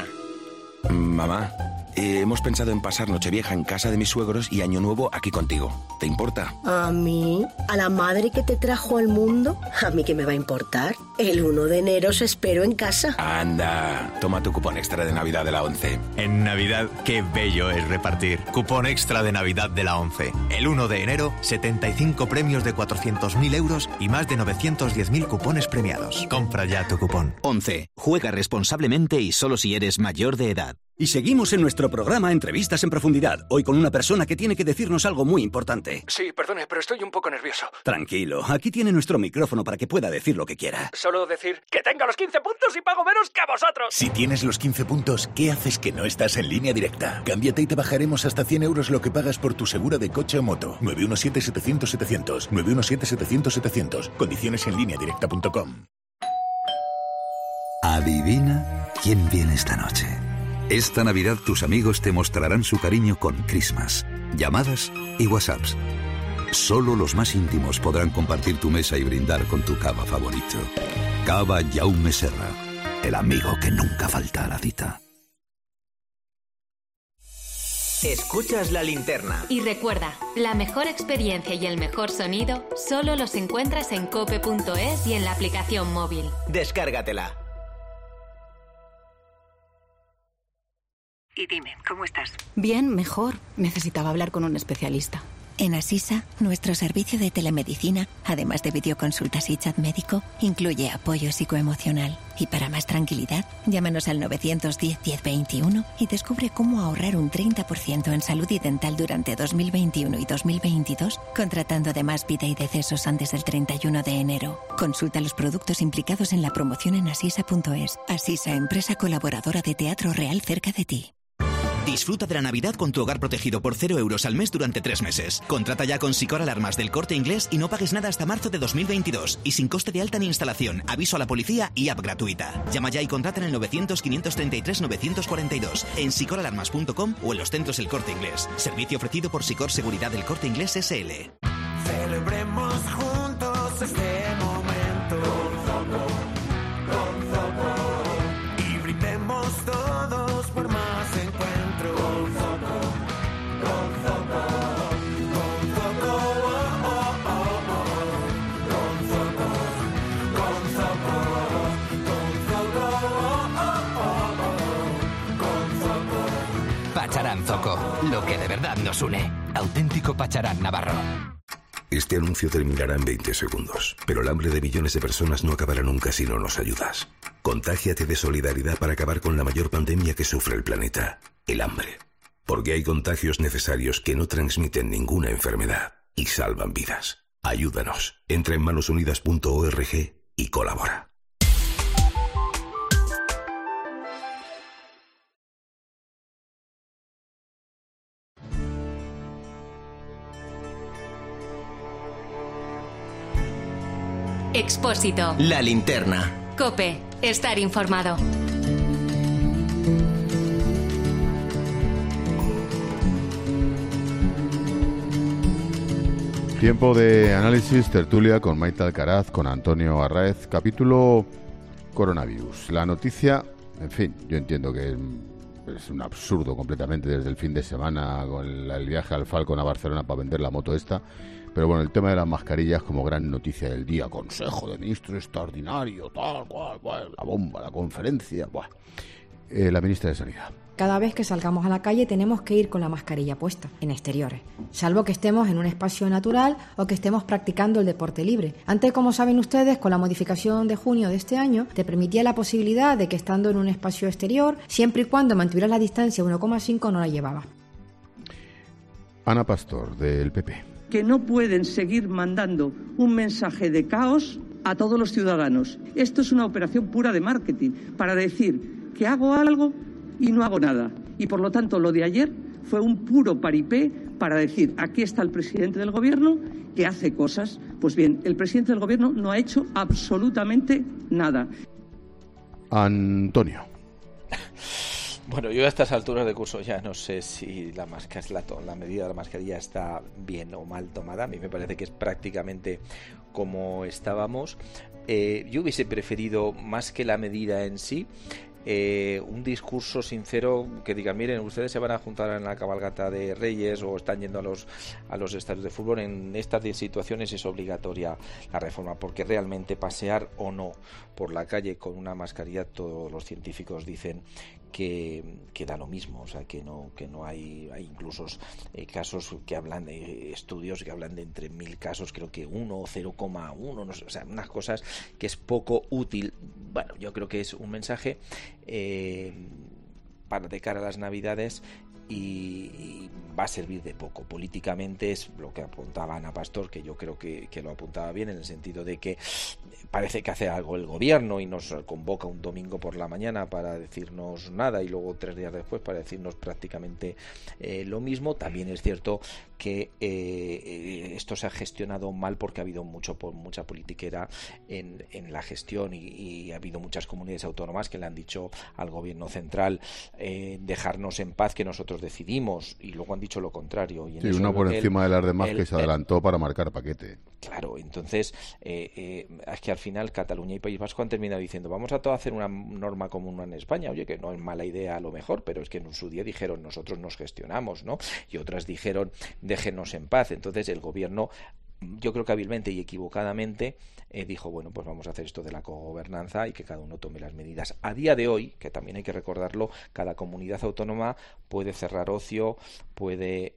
Mamá, hemos pensado en pasar Nochevieja en casa de mis suegros y Año Nuevo aquí contigo. ¿Te importa? ¿A mí? ¿A la madre que te trajo al mundo? ¿A mí qué me va a importar? El 1 de enero os espero en casa. Anda, toma tu cupón extra de Navidad de la 11. En Navidad, qué bello es repartir. Cupón extra de Navidad de la 11. El 1 de enero, 75 premios de 400.000 euros y más de 910.000 cupones premiados. Compra ya tu cupón. 11. Juega responsablemente y solo si eres mayor de edad. Y seguimos en nuestro programa Entrevistas en Profundidad, hoy con una persona que tiene que decirnos algo muy importante. Sí, perdone, pero estoy un poco nervioso. Tranquilo, aquí tiene nuestro micrófono para que pueda decir lo que quiera. Solo decir que tengo los 15 puntos y pago menos que vosotros. Si tienes los 15 puntos, ¿qué haces que no estás en Línea Directa? Cámbiate y te bajaremos hasta 100 euros lo que pagas por tu seguro de coche o moto. 917-700-700. 917-700-700. Condiciones en lineadirecta.com. Adivina quién viene esta noche. Esta Navidad tus amigos te mostrarán su cariño con Christmas, llamadas y WhatsApps. Solo los más íntimos podrán compartir tu mesa y brindar con tu cava favorito. Cava Jaume Serra, el amigo que nunca falta a la cita. Escuchas La Linterna. Y recuerda, la mejor experiencia y el mejor sonido solo los encuentras en cope.es y en la aplicación móvil. Descárgatela. Y dime, ¿cómo estás? Bien, mejor. Necesitaba hablar con un especialista. En Asisa, nuestro servicio de telemedicina, además de videoconsultas y chat médico, incluye apoyo psicoemocional. Y para más tranquilidad, llámanos al 910-1021 y descubre cómo ahorrar un 30% en salud y dental durante 2021 y 2022, contratando además vida y decesos antes del 31 de enero. Consulta los productos implicados en la promoción en asisa.es. Asisa, empresa colaboradora de Teatro Real cerca de ti. Disfruta de la Navidad con tu hogar protegido por 0 euros al mes durante 3 meses. Contrata ya con Sicor Alarmas del Corte Inglés y no pagues nada hasta marzo de 2022. Y sin coste de alta ni instalación, aviso a la policía y app gratuita. Llama ya y contrata en el 900-533-942, en sicoralarmas.com o en los centros El Corte Inglés. Servicio ofrecido por Sicor Seguridad del Corte Inglés S.L. Celebremos juntos este momento. Con Zoco. Y brindemos todos por más encuentros. Pacharán Zoco, lo que de verdad nos une. Auténtico Pacharán Navarro. Este anuncio terminará en 20 segundos, pero el hambre de millones de personas no acabará nunca si no nos ayudas. Contágiate de solidaridad para acabar con la mayor pandemia que sufre el planeta, el hambre. Porque hay contagios necesarios que no transmiten ninguna enfermedad y salvan vidas. Ayúdanos. Entra en manosunidas.org y colabora. Expósito. La linterna. COPE. Estar informado. Tiempo de análisis, tertulia con Maite Alcaraz, con Antonio Arraez, capítulo coronavirus. La noticia, en fin, yo entiendo que es un absurdo completamente desde el fin de semana con el viaje al Falcon a Barcelona para vender la moto esta, pero bueno, el tema de las mascarillas como gran noticia del día, Consejo de Ministros extraordinario, tal, cual, la bomba, la conferencia, la ministra de Sanidad. Cada vez que salgamos a la calle tenemos que ir con la mascarilla puesta, en exteriores, salvo que estemos en un espacio natural o que estemos practicando el deporte libre. Antes, como saben ustedes, con la modificación de junio de este año, te permitía la posibilidad de que estando en un espacio exterior, siempre y cuando mantuvieras la distancia 1,5 no la llevabas. Ana Pastor, del PP. Que no pueden seguir mandando un mensaje de caos a todos los ciudadanos. Esto es una operación pura de marketing, para decir que hago algo y no hago nada. Y por lo tanto lo de ayer fue un puro paripé para decir, aquí está el presidente del gobierno que hace cosas. Pues bien, el presidente del gobierno no ha hecho absolutamente nada. Antonio. Bueno, yo a estas alturas de curso ya no sé si la medida de la mascarilla está bien o mal tomada. A mí me parece que es prácticamente como estábamos. Yo hubiese preferido, más que la medida en sí, un discurso sincero que digan, miren, ustedes se van a juntar en la cabalgata de Reyes o están yendo a los estadios de fútbol. En estas situaciones es obligatoria la reforma, porque realmente pasear o no por la calle con una mascarilla, todos los científicos dicen que da lo mismo, o sea, que no hay incluso casos que hablan de estudios que hablan de entre 1000 casos, creo que 1 o 0,1, no sé, o sea, unas cosas que es poco útil. Bueno, yo creo que es un mensaje para de cara a las Navidades y va a servir de poco. Políticamente es lo que apuntaba Ana Pastor, que yo creo que lo apuntaba bien, en el sentido de que parece que hace algo el gobierno y nos convoca un domingo por la mañana para decirnos nada y luego 3 días después para decirnos prácticamente lo mismo. También es cierto que esto se ha gestionado mal porque ha habido mucha politiquera en la gestión y ha habido muchas comunidades autónomas que le han dicho al gobierno central dejarnos en paz, que nosotros decidimos, y luego han dicho lo contrario. Y en uno por encima de las demás que se adelantó para marcar paquete. Claro, entonces es que al final Cataluña y País Vasco han terminado diciendo, vamos a hacer una norma común en España. Oye, que no es mala idea a lo mejor, pero es que en su día dijeron, nosotros nos gestionamos, ¿no? Y otras dijeron, déjenos en paz. Entonces el gobierno, yo creo que hábilmente y equivocadamente, dijo, bueno, pues vamos a hacer esto de la cogobernanza y que cada uno tome las medidas. A día de hoy, que también hay que recordarlo, cada comunidad autónoma puede cerrar ocio, puede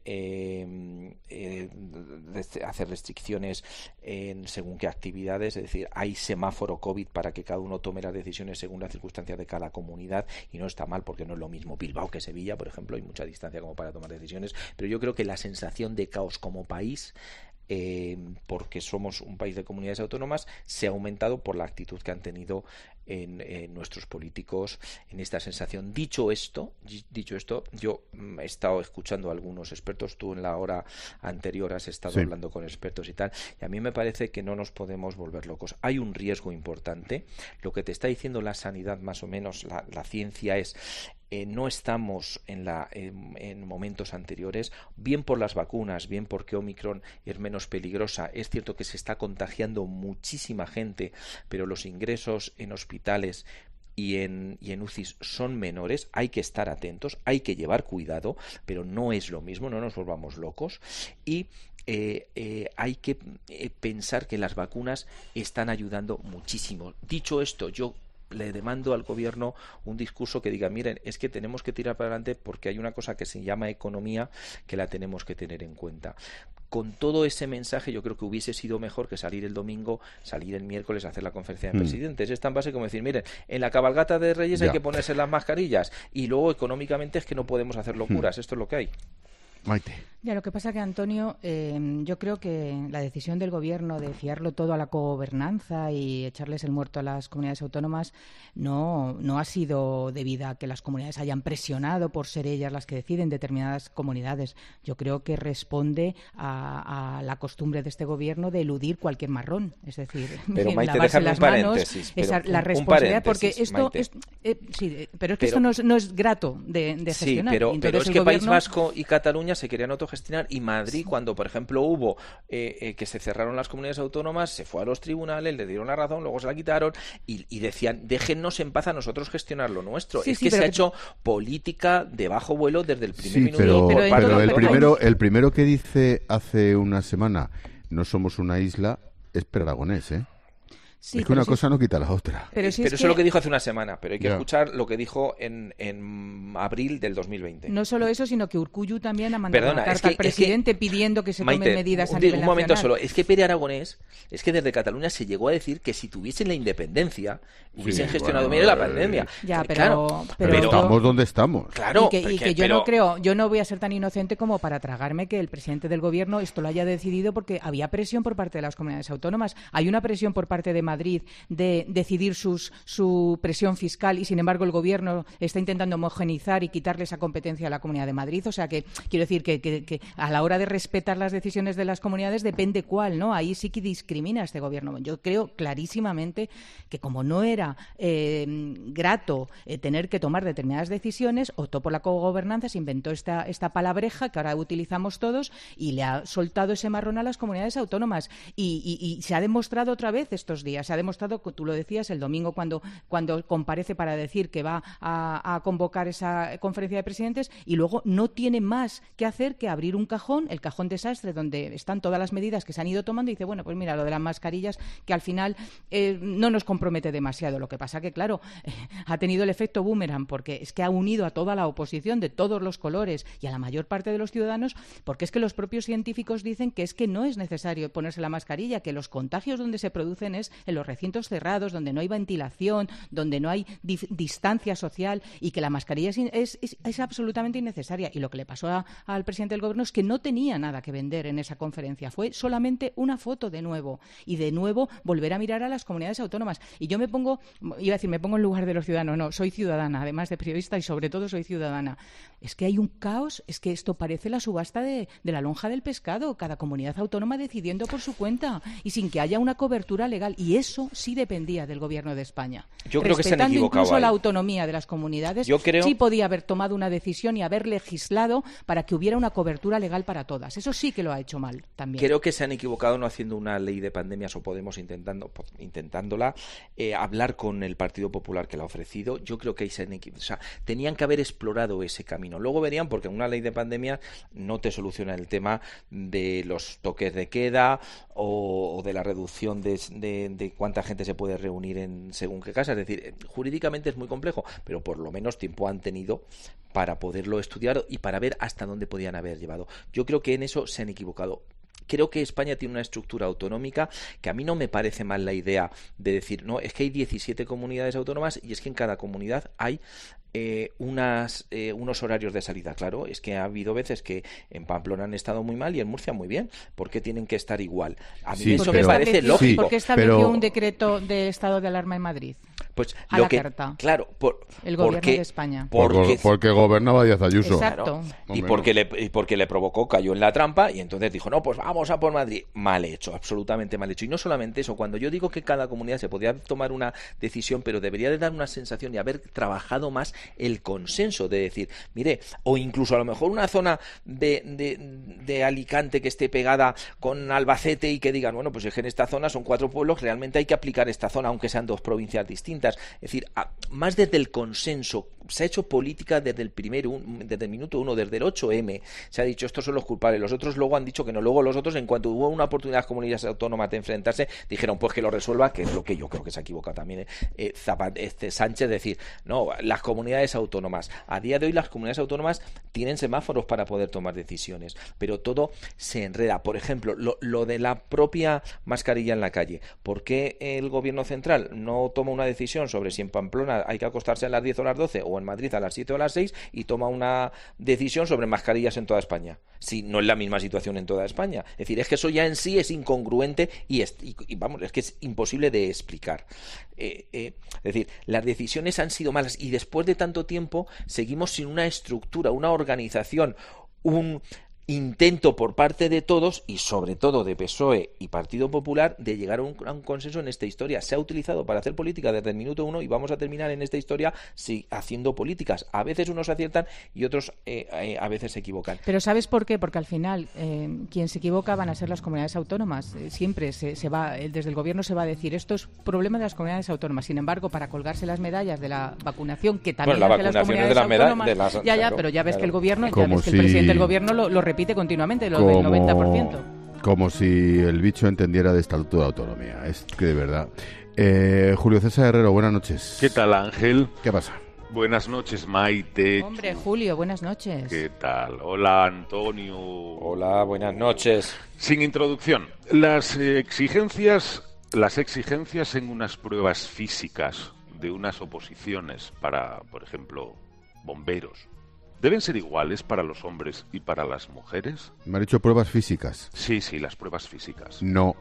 hacer restricciones según qué actividades, es decir, hay semáforo COVID para que cada uno tome las decisiones según las circunstancias de cada comunidad, y no está mal porque no es lo mismo Bilbao que Sevilla, por ejemplo, hay mucha distancia como para tomar decisiones, pero yo creo que la sensación de caos como país, porque somos un país de comunidades autónomas, se ha aumentado por la actitud que han tenido en nuestros políticos en esta sensación. Dicho esto, yo he estado escuchando a algunos expertos, tú en la hora anterior has estado hablando con expertos y tal, y a mí me parece que no nos podemos volver locos. Hay un riesgo importante. Lo que te está diciendo la sanidad, más o menos, la ciencia es, no estamos en momentos anteriores, bien por las vacunas, bien porque Omicron es menos peligrosa. Es cierto que se está contagiando muchísima gente, pero los ingresos en hospitales y en UCIs son menores. Hay que estar atentos, hay que llevar cuidado, pero no es lo mismo, no nos volvamos locos. Y hay que pensar que las vacunas están ayudando muchísimo. Dicho esto, yo le demando al gobierno un discurso que diga, miren, es que tenemos que tirar para adelante porque hay una cosa que se llama economía que la tenemos que tener en cuenta. Con todo ese mensaje yo creo que hubiese sido mejor que salir el domingo, salir el miércoles a hacer la conferencia de presidentes. Es tan básico como decir, miren, en la cabalgata de Reyes hay que ponerse las mascarillas y luego económicamente es que no podemos hacer locuras. Esto es lo que hay. Maite. Ya, lo que pasa que, Antonio, yo creo que la decisión del Gobierno de fiarlo todo a la cogobernanza y echarles el muerto a las comunidades autónomas no ha sido debida a que las comunidades hayan presionado por ser ellas las que deciden determinadas comunidades. Yo creo que responde a la costumbre de este Gobierno de eludir cualquier marrón. Es decir, pero, Maite, lavarse déjame las un manos, paréntesis. la responsabilidad, porque esto sí, pero es que esto no es grato de gestionar. Sí, pero es que gobierno... País Vasco y Cataluña se querían autogestionar, y Madrid, cuando por ejemplo hubo que se cerraron las comunidades autónomas, se fue a los tribunales, le dieron la razón, luego se la quitaron y decían, déjennos en paz a nosotros gestionar lo nuestro. Se ha hecho política de bajo vuelo desde el primer minuto. Pero el primero que dice hace una semana, no somos una isla, es Per Aragonés, ¿eh? Sí, es que una cosa no quita la otra. Pero eso es lo que dijo hace una semana, pero hay que escuchar lo que dijo en abril del 2020. No solo eso, sino que Urkullu también ha mandado una carta al presidente pidiendo que se tomen medidas a nivel nacional. Un momento solo, es que Pere Aragonés, es que desde Cataluña se llegó a decir que si tuviesen la independencia, hubiesen gestionado bien la pandemia. Ya, pero estamos donde estamos. Claro. Y que yo no voy a ser tan inocente como para tragarme que el presidente del gobierno esto lo haya decidido porque había presión por parte de las comunidades autónomas. Hay una presión por parte de Madrid de decidir su presión fiscal y, sin embargo, el Gobierno está intentando homogeneizar y quitarle esa competencia a la Comunidad de Madrid. O sea, que quiero decir que a la hora de respetar las decisiones de las comunidades depende cuál, ¿no? Ahí sí que discrimina este Gobierno. Yo creo clarísimamente que como no era grato tener que tomar determinadas decisiones, optó por la cogobernanza, se inventó esta palabreja que ahora utilizamos todos y le ha soltado ese marrón a las comunidades autónomas. Y se ha demostrado otra vez estos días, se ha demostrado, tú lo decías, el domingo cuando comparece para decir que va a convocar esa conferencia de presidentes y luego no tiene más que hacer que abrir un cajón, el cajón desastre, donde están todas las medidas que se han ido tomando y dice, bueno, pues mira, lo de las mascarillas que al final no nos compromete demasiado. Lo que pasa que, claro, ha tenido el efecto boomerang porque es que ha unido a toda la oposición de todos los colores y a la mayor parte de los ciudadanos, porque es que los propios científicos dicen que es que no es necesario ponerse la mascarilla, que los contagios donde se producen es en los recintos cerrados, donde no hay ventilación, donde no hay distancia social y que la mascarilla es absolutamente innecesaria. Y lo que le pasó al presidente del gobierno es que no tenía nada que vender en esa conferencia. Fue solamente una foto de nuevo y de nuevo volver a mirar a las comunidades autónomas. Y yo me pongo en lugar de los ciudadanos. No, soy ciudadana, además de periodista y sobre todo soy ciudadana. Es que hay un caos, es que esto parece la subasta de la lonja del pescado, cada comunidad autónoma decidiendo por su cuenta y sin que haya una cobertura legal. Y eso sí dependía del Gobierno de España. Yo creo que se han equivocado incluso ahí. La autonomía de las comunidades, sí podía haber tomado una decisión y haber legislado para que hubiera una cobertura legal para todas. Eso sí que lo ha hecho mal también. Creo que se han equivocado no haciendo una ley de pandemias, o Podemos intentándola, hablar con el Partido Popular que la ha ofrecido. Yo creo que ahí tenían que haber explorado ese camino. Luego verían, porque una ley de pandemias no te soluciona el tema de los toques de queda o de la reducción de cuánta gente se puede reunir en según qué casa. Es decir, jurídicamente es muy complejo, pero por lo menos tiempo han tenido para poderlo estudiar y para ver hasta dónde podían haber llevado. Yo creo que en eso se han equivocado. Creo que España tiene una estructura autonómica que a mí no me parece mal la idea de decir, no, es que hay 17 comunidades autónomas y es que en cada comunidad hay unos horarios de salida. Claro, es que ha habido veces que en Pamplona han estado muy mal y en Murcia muy bien. ¿Por qué tienen que estar igual? A mí eso me parece lógico. ¿Por qué estableció un decreto de estado de alarma en Madrid? Pues a la carta. Claro, el gobierno de España. Porque gobernaba Díaz Ayuso. Exacto. Claro. Y porque le provocó, cayó en la trampa y entonces dijo, no, pues vamos a por Madrid. Mal hecho, absolutamente mal hecho. Y no solamente eso, cuando yo digo que cada comunidad se podía tomar una decisión, pero debería de dar una sensación y haber trabajado más el consenso de decir, mire, o incluso a lo mejor una zona de Alicante que esté pegada con Albacete y que digan, bueno, pues es que en esta zona son 4 pueblos, realmente hay que aplicar esta zona, aunque sean 2 provincias distintas. Es decir, más desde el consenso, se ha hecho política desde el minuto 1, desde el 8M, se ha dicho, estos son los culpables, los otros luego han dicho que no, luego los otros, en cuanto hubo una oportunidad de las comunidades autónomas de enfrentarse, dijeron, pues que lo resuelva, que es lo que yo creo que se ha equivocado también Sánchez, decir, no, las comunidades autónomas, a día de hoy las comunidades autónomas tienen semáforos para poder tomar decisiones, pero todo se enreda. Por ejemplo, lo de la propia mascarilla en la calle, ¿por qué el gobierno central no toma una decisión sobre si en Pamplona hay que acostarse a las 10 o las 12 o en Madrid a las 7 o a las 6 y toma una decisión sobre mascarillas en toda España? Si no es la misma situación en toda España. Es decir, es que eso ya en sí es incongruente y vamos, es que es imposible de explicar. Es decir, las decisiones han sido malas y después de tanto tiempo seguimos sin una estructura, una organización, un intento por parte de todos y sobre todo de PSOE y Partido Popular de llegar a un consenso en esta historia. Se ha utilizado para hacer política desde el minuto 1 y vamos a terminar en esta historia haciendo políticas. A veces unos aciertan y otros a veces se equivocan. Pero ¿sabes por qué? Porque al final quien se equivoca van a ser las comunidades autónomas. Siempre se va, desde el gobierno se va a decir, esto es problema de las comunidades autónomas. Sin embargo, para colgarse las medallas de la vacunación, que también hace las comunidades autónomas, pero ya ves que el gobierno, ya ves que el presidente del gobierno lo repite continuamente, lo del 90%. Como si el bicho entendiera de estatuto de autonomía. Es que de verdad. Julio César Herrero, buenas noches. ¿Qué tal, Ángel? ¿Qué pasa? Buenas noches, Maite. Hombre, Julio, buenas noches. ¿Qué tal? Hola, Antonio. Hola, buenas noches. Sin introducción, las exigencias en unas pruebas físicas de unas oposiciones para, por ejemplo, bomberos, ¿deben ser iguales para los hombres y para las mujeres? ¿Me ha dicho pruebas físicas? Sí, las pruebas físicas. No.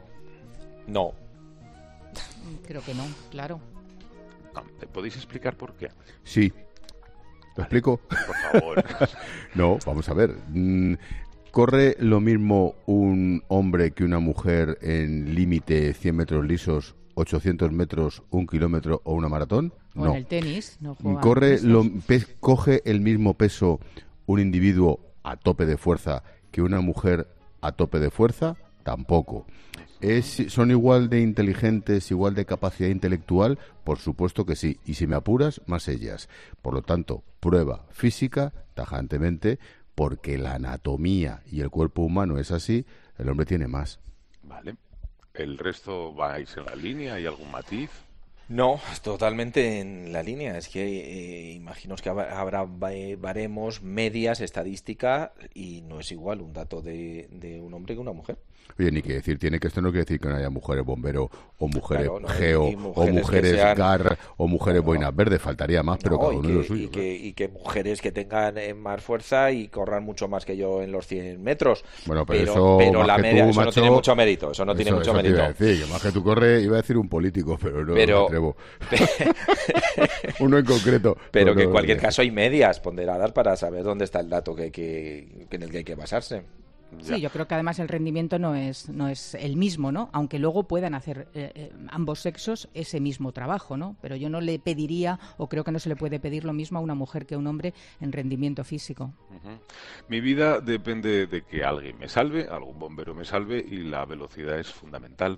Creo que no, claro. ¿Podéis explicar por qué? Sí. ¿Lo explico? Por favor. No, vamos a ver. ¿Corre lo mismo un hombre que una mujer en límite 100 metros lisos, 800 metros, 1 kilómetro o una maratón? O en el tenis. No ¿Coge el mismo peso un individuo a tope de fuerza que una mujer a tope de fuerza? Tampoco. ¿Son igual de inteligentes, igual de capacidad intelectual? Por supuesto que sí. Y si me apuras, más ellas. Por lo tanto, prueba física, tajantemente, porque la anatomía y el cuerpo humano es así, el hombre tiene más. Vale. ¿El resto vais en la línea? ¿Hay algún matiz? No, totalmente en la línea. Es que imagino que habrá baremos, medias, estadística, y no es igual un dato de un hombre que una mujer. Oye, ni que decir, esto no quiere decir que no haya mujeres bombero o mujeres geo o mujeres GAR o mujeres boinas verdes, faltaría más, pero cada uno es lo suyo. Y que mujeres que tengan más fuerza y corran mucho más que yo en los 100 metros. Bueno, pero la media, eso macho, no tiene mucho mérito. Eso no tiene mucho mérito. Iba a decir, que más que tú corres, iba a decir un político, pero no me atrevo. Uno en concreto. Pero que en cualquier caso hay medias ponderadas para saber dónde está el dato en el que hay que basarse. Sí, yo creo que además el rendimiento no es el mismo, ¿no? Aunque luego puedan hacer ambos sexos ese mismo trabajo, ¿no? Pero yo no le pediría, o creo que no se le puede pedir lo mismo a una mujer que a un hombre en rendimiento físico. Mi vida depende de que alguien me salve, algún bombero me salve, y la velocidad es fundamental.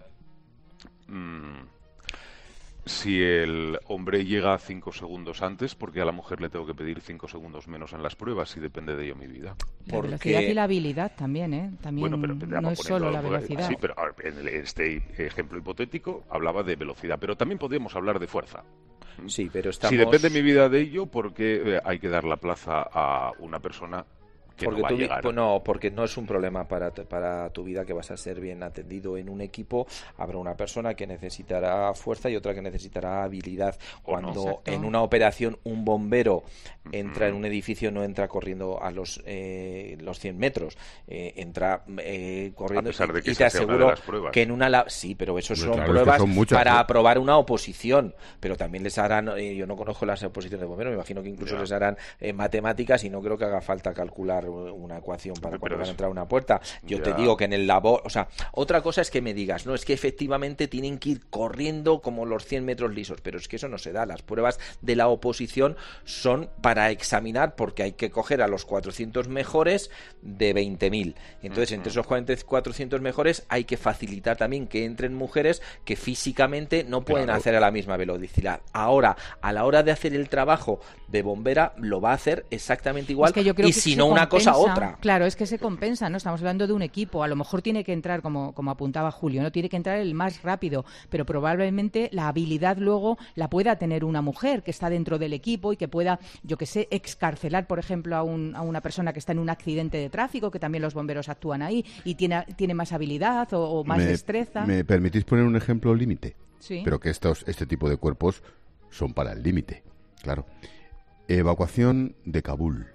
Si el hombre llega 5 segundos antes, porque a la mujer le tengo que pedir 5 segundos menos en las pruebas, y depende de ello mi vida. La velocidad y la habilidad también, ¿eh? También bueno, pero no es solo la velocidad. Sí, pero en este ejemplo hipotético hablaba de velocidad, pero también podríamos hablar de fuerza. Sí, pero estamos... Si depende mi vida de ello, ¿por qué hay que dar la plaza a una persona que porque no va a llegar? No, porque no es un problema para tu vida, que vas a ser bien atendido en un equipo. Habrá una persona que necesitará fuerza y otra que necesitará habilidad. Cuando en una operación un bombero entra en un edificio, no entra corriendo a los 100 metros, entra corriendo, a pesar de que y te aseguro que en una... Sí, pero eso son pruebas para aprobar una oposición, pero también les harán, yo no conozco las oposiciones de bomberos, me imagino que incluso les harán matemáticas, y no creo que haga falta calcular sacar una ecuación para cuando van a entrar a una puerta. Yo te digo que en el labor, o sea, otra cosa es que me digas, no, es que efectivamente tienen que ir corriendo como los 100 metros lisos, pero es que eso no se da. Las pruebas de la oposición son para examinar, porque hay que coger a los 400 mejores de 20.000. Entonces, entre esos 400 mejores hay que facilitar también que entren mujeres que físicamente no pueden hacer a la misma velocidad. Ahora, a la hora de hacer el trabajo de bombera, lo va a hacer exactamente igual, es que yo creo y que si no una cosa, otra. Claro, es que se compensa, ¿no? Estamos hablando de un equipo, a lo mejor tiene que entrar, como apuntaba Julio, no tiene que entrar el más rápido, pero probablemente la habilidad luego la pueda tener una mujer que está dentro del equipo y que pueda, yo que sé, excarcelar, por ejemplo, a una persona que está en un accidente de tráfico, que también los bomberos actúan ahí, y tiene más habilidad o más destreza. ¿Me permitís poner un ejemplo límite? Sí. Pero que este tipo de cuerpos son para el límite, claro. Evacuación de Kabul.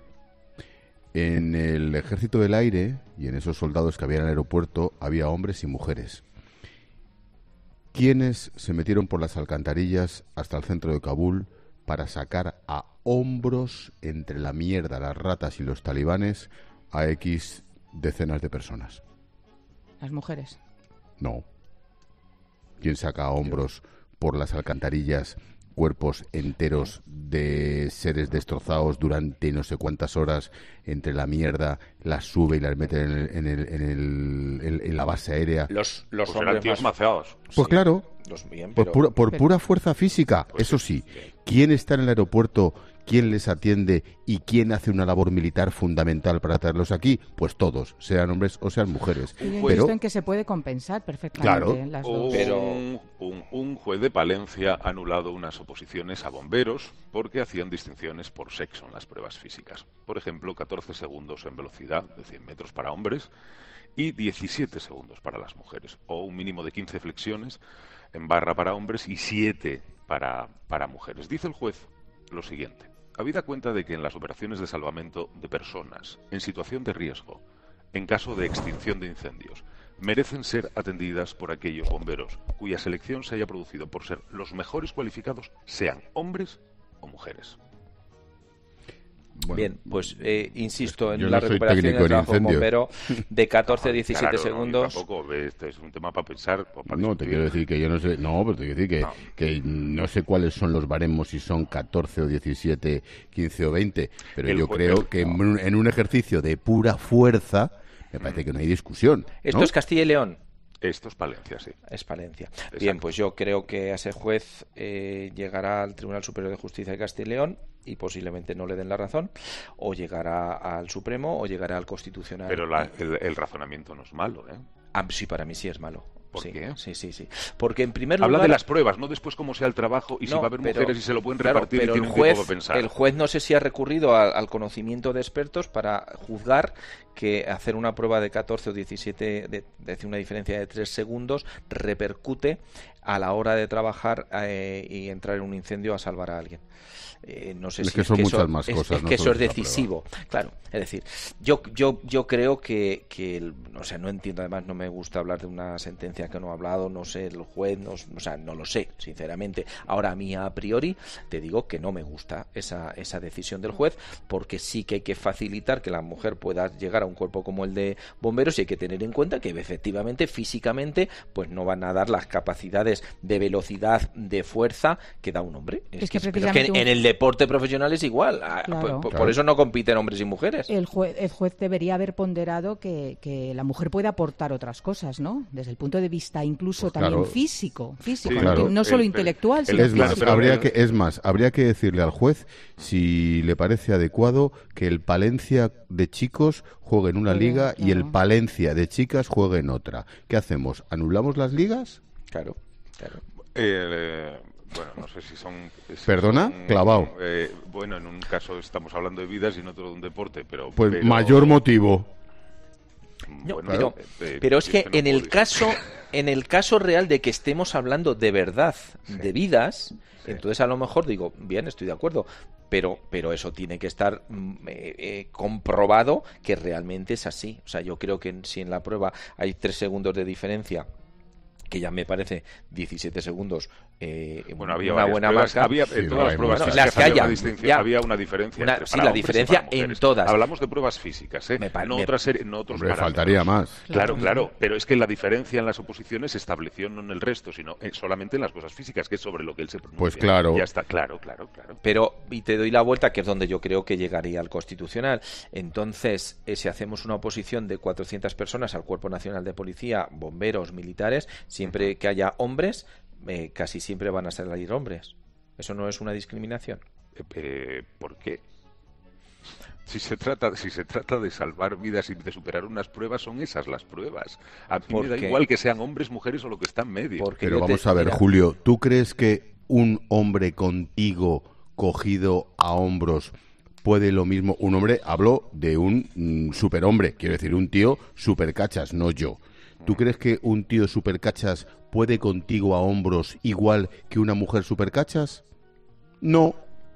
En el Ejército del Aire y en esos soldados que había en el aeropuerto había hombres y mujeres. ¿Quiénes se metieron por las alcantarillas hasta el centro de Kabul para sacar a hombros entre la mierda, las ratas y los talibanes a X decenas de personas? Las mujeres. No. ¿Quién saca a hombros por las alcantarillas cuerpos enteros de seres destrozados durante no sé cuántas horas entre la mierda, las sube y las mete en la base aérea? Los hombres más maceados. Pues sí, claro, bien, por pura fuerza física. Pues eso sí, ¿quién está en el aeropuerto? ¿Quién les atiende? ¿Y quién hace una labor militar fundamental para traerlos aquí? Pues todos, sean hombres o sean mujeres. Pero en que se puede compensar perfectamente. Claro. Las dos. Pero un juez de Palencia ha anulado unas oposiciones a bomberos porque hacían distinciones por sexo en las pruebas físicas. Por ejemplo, 14 segundos en velocidad de 100 metros para hombres y 17 segundos para las mujeres. O un mínimo de 15 flexiones en barra para hombres y 7 para mujeres. Dice el juez lo siguiente: habida cuenta de que en las operaciones de salvamento de personas en situación de riesgo, en caso de extinción de incendios, merecen ser atendidas por aquellos bomberos cuya selección se haya producido por ser los mejores cualificados, sean hombres o mujeres. Bueno, bien, pues insisto en yo la no soy recuperación técnico del trabajo en incendios. bombero de 14 a 17 claro, segundos. No, tampoco, este es un tema para pensar. No, te quiero decir que yo no sé, pero te quiero decir que no sé cuáles son los baremos, si son 14 o 17, 15 o 20, pero yo creo que en un ejercicio de pura fuerza me parece que no hay discusión, ¿no? Esto es Castilla y León. Esto es Palencia, sí. Es Palencia. Exacto. Bien, pues yo creo que ese juez llegará al Tribunal Superior de Justicia de Castilla y León y posiblemente no le den la razón, o llegará al Supremo o llegará al Constitucional. Pero el razonamiento no es malo, ¿eh? Sí, para mí sí es malo. ¿Por qué? Sí. Porque en primer lugar... Habla de las pruebas, no después cómo sea el trabajo y si va a haber mujeres y se lo pueden repartir, pero y tiene un tiempo para pensar. El juez no sé si ha recurrido al conocimiento de expertos para juzgar que hacer una prueba de 14 o 17, de decir una diferencia de 3 segundos, repercute a la hora de trabajar y entrar en un incendio a salvar a alguien. No sé es si que son muchas más cosas. Es que eso es decisivo, claro. Es decir, yo creo que o sea, no entiendo, además no me gusta hablar de una sentencia que no ha hablado, no sé, el juez, no lo sé, sinceramente. Ahora a mí a priori te digo que no me gusta esa decisión del juez, porque sí que hay que facilitar que la mujer pueda llegar a un cuerpo como el de bomberos, y hay que tener en cuenta que efectivamente físicamente pues no van a dar las capacidades de velocidad, de fuerza que da un hombre. Es que en el deporte profesional es igual. Claro. Por eso no compiten hombres y mujeres. El juez debería haber ponderado que la mujer puede aportar otras cosas, ¿no? Desde el punto de vista incluso pues también físico, sí, claro. No solo intelectual, sino habría que decirle al juez si le parece adecuado que el Palencia de chicos juegue en una liga y el Palencia de chicas juegue en otra. ¿Qué hacemos? ¿Anulamos las ligas? Claro. Bueno, no sé si son... ¿Perdona? Clavado. Bueno, en un caso estamos hablando de vidas y en otro de un deporte, pero... Pues mayor motivo. No, bueno, pero es que en el caso real de que estemos hablando de verdad, de vidas, entonces a lo mejor digo, bien, estoy de acuerdo, pero eso tiene que estar comprobado que realmente es así. O sea, yo creo que si en la prueba hay 3 segundos de diferencia, que ya me parece 17 segundos bueno, había una buena pruebas, marca. había en todas las pruebas físicas las que haya, había una diferencia. Sí, la diferencia en todas. Hablamos de pruebas físicas, no otros Hombre, faltaría más. Claro, pero es que la diferencia en las oposiciones se estableció no en el resto, sino solamente en las cosas físicas, que es sobre lo que él se pronuncia. Pues claro. Ya está, claro. Pero, y te doy la vuelta, que es donde yo creo que llegaría al Constitucional. Entonces, si hacemos una oposición de 400 personas al Cuerpo Nacional de Policía, bomberos, militares, siempre que haya hombres, casi siempre van a salir hombres. ¿Eso no es una discriminación? ¿Por qué? Si se trata de salvar vidas y de superar unas pruebas, son esas las pruebas. A mí me da igual que sean hombres, mujeres o lo que está en medio. Pero vamos a ver, Julio, ¿tú crees que un hombre contigo cogido a hombros puede lo mismo? Un hombre, hablo de un superhombre, quiero decir, un tío supercachas, no yo. ¿Tú crees que un tío supercachas puede contigo a hombros igual que una mujer supercachas? No.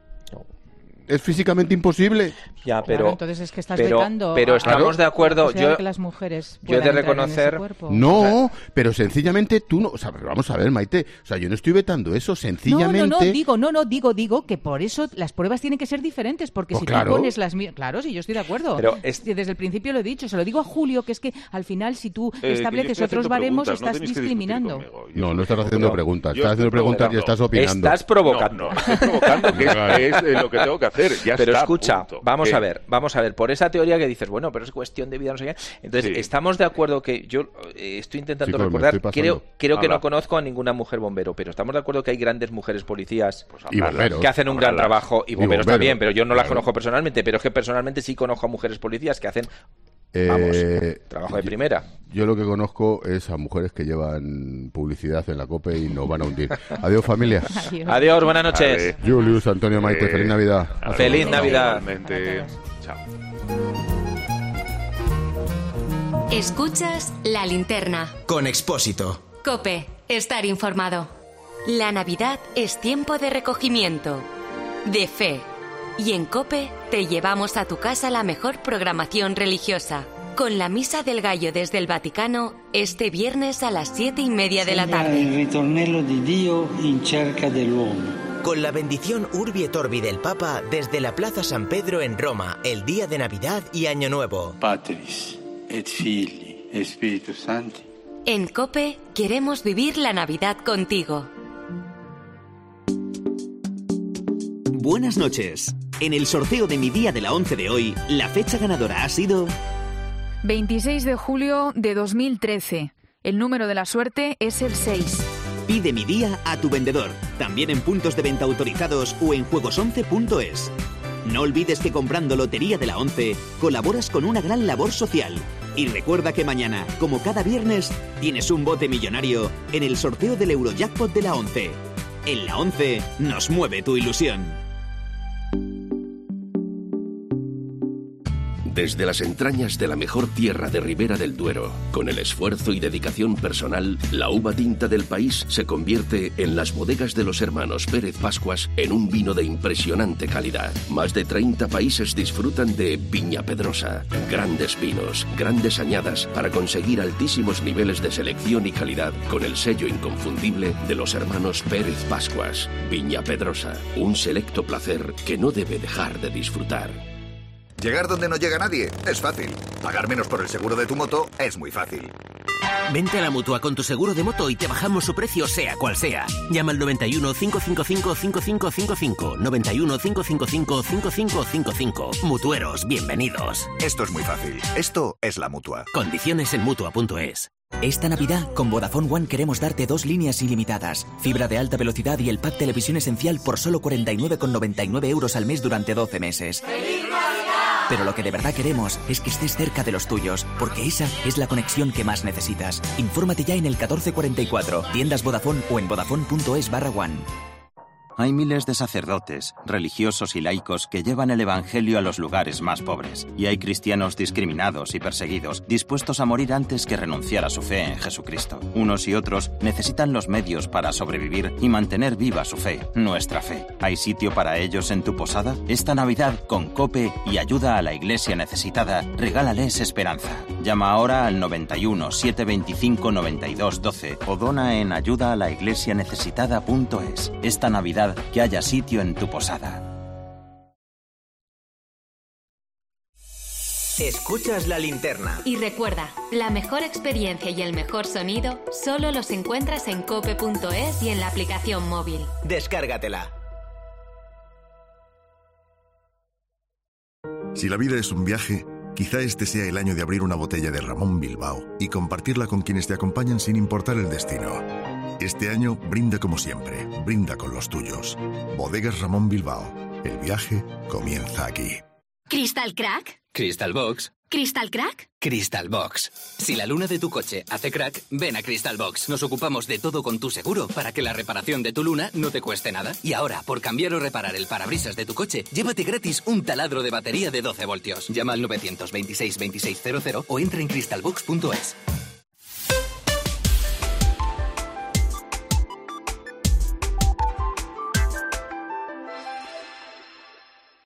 Es físicamente imposible. Ya, pero claro, entonces es que estás becando. Pero estamos de acuerdo. Yo que las mujeres he de reconocer. No, pero sencillamente tú no. O sea, vamos a ver, Maite. O sea, yo no estoy vetando eso. Sencillamente. Digo que por eso las pruebas tienen que ser diferentes, porque si tú pones las mismas. Claro, sí, yo estoy de acuerdo. Pero desde el principio lo he dicho. Se lo digo a Julio, que es que al final, si tú estableces otros baremos, estás discriminando. No estás haciendo preguntas. Estás haciendo preguntas y estás opinando. Estás provocando. No, estoy provocando, que es lo que tengo que hacer. Pero escucha, vamos a ver, por esa teoría que dices, bueno, pero es cuestión de vida, no sé qué. Entonces, estamos de acuerdo que yo estoy intentando recordar, creo que no conozco a ninguna mujer bombero, pero estamos de acuerdo que hay grandes mujeres policías que hacen un gran trabajo, y bomberos también, pero yo no las conozco personalmente, pero es que personalmente sí conozco a mujeres policías que hacen trabajo de primera. Yo lo que conozco es a mujeres que llevan publicidad en la COPE y nos van a hundir. Adiós, familia. Adiós, buenas noches. Julius, Antonio, Maite, feliz Navidad. Feliz Navidad. Chao. Escuchas La Linterna. Con Expósito. COPE. Estar informado. La Navidad es tiempo de recogimiento, de fe. Y en COPE te llevamos a tu casa la mejor programación religiosa, con la Misa del Gallo desde el Vaticano este viernes a las 7:30 de la tarde. Il ritornello di Dio in cerca dell'uomo. Con la bendición Urbi et Orbi del Papa desde la Plaza San Pedro en Roma, el día de Navidad y Año Nuevo. Patris et Filii et Spiritus Sancti. En COPE queremos vivir la Navidad contigo. Buenas noches. En el sorteo de Mi Día de la 11 de hoy, la fecha ganadora ha sido 26 de julio de 2013. El número de la suerte es el 6. Pide Mi Día a tu vendedor, también en puntos de venta autorizados o en juegos11.es. No olvides que comprando Lotería de la 11 colaboras con una gran labor social. Y recuerda que mañana, como cada viernes, tienes un bote millonario en el sorteo del Eurojackpot de la 11. En la 11 nos mueve tu ilusión. Desde las entrañas de la mejor tierra de Ribera del Duero, con el esfuerzo y dedicación personal, la uva tinta del país se convierte en las bodegas de los hermanos Pérez Pascuas en un vino de impresionante calidad. Más de 30 países disfrutan de Viña Pedrosa. Grandes vinos, grandes añadas para conseguir altísimos niveles de selección y calidad con el sello inconfundible de los hermanos Pérez Pascuas. Viña Pedrosa, un selecto placer que no debe dejar de disfrutar. Llegar donde no llega nadie es fácil. Pagar menos por el seguro de tu moto es muy fácil. Vente a la Mutua con tu seguro de moto y te bajamos su precio sea cual sea. Llama al 91 555 5555. 91 555 5555. Mutueros, bienvenidos. Esto es muy fácil. Esto es la Mutua. Condiciones en Mutua.es. Esta Navidad, con Vodafone One queremos darte 2 líneas ilimitadas, fibra de alta velocidad y el pack Televisión Esencial por solo 49,99 € al mes durante 12 meses. ¡Feliz Navidad! Pero lo que de verdad queremos es que estés cerca de los tuyos, porque esa es la conexión que más necesitas. Infórmate ya en el 1444, tiendas Vodafone o en vodafone.es/one. Hay miles de sacerdotes, religiosos y laicos que llevan el Evangelio a los lugares más pobres. Y hay cristianos discriminados y perseguidos, dispuestos a morir antes que renunciar a su fe en Jesucristo. Unos y otros necesitan los medios para sobrevivir y mantener viva su fe, nuestra fe. ¿Hay sitio para ellos en tu posada? Esta Navidad, con COPE y ayuda a la iglesia necesitada, regálales esperanza. Llama ahora al 91 725 92 12 o dona en ayudaalaIglesianecesitada.es. Esta Navidad, que haya sitio en tu posada. Escuchas la linterna. Y recuerda, la mejor experiencia y el mejor sonido solo los encuentras en cope.es y en la aplicación móvil. Descárgatela. Si la vida es un viaje, quizá este sea el año de abrir una botella de Ramón Bilbao y compartirla con quienes te acompañan sin importar el destino. Este año brinda como siempre, brinda con los tuyos. Bodegas Ramón Bilbao. El viaje comienza aquí. ¿Crystal Crack? Crystal Box. ¿Crystal Crack? Crystal Box. Si la luna de tu coche hace crack, ven a Crystal Box. Nos ocupamos de todo con tu seguro para que la reparación de tu luna no te cueste nada. Y ahora, por cambiar o reparar el parabrisas de tu coche, llévate gratis un taladro de batería de 12 voltios. Llama al 926 2600 o entra en crystalbox.es.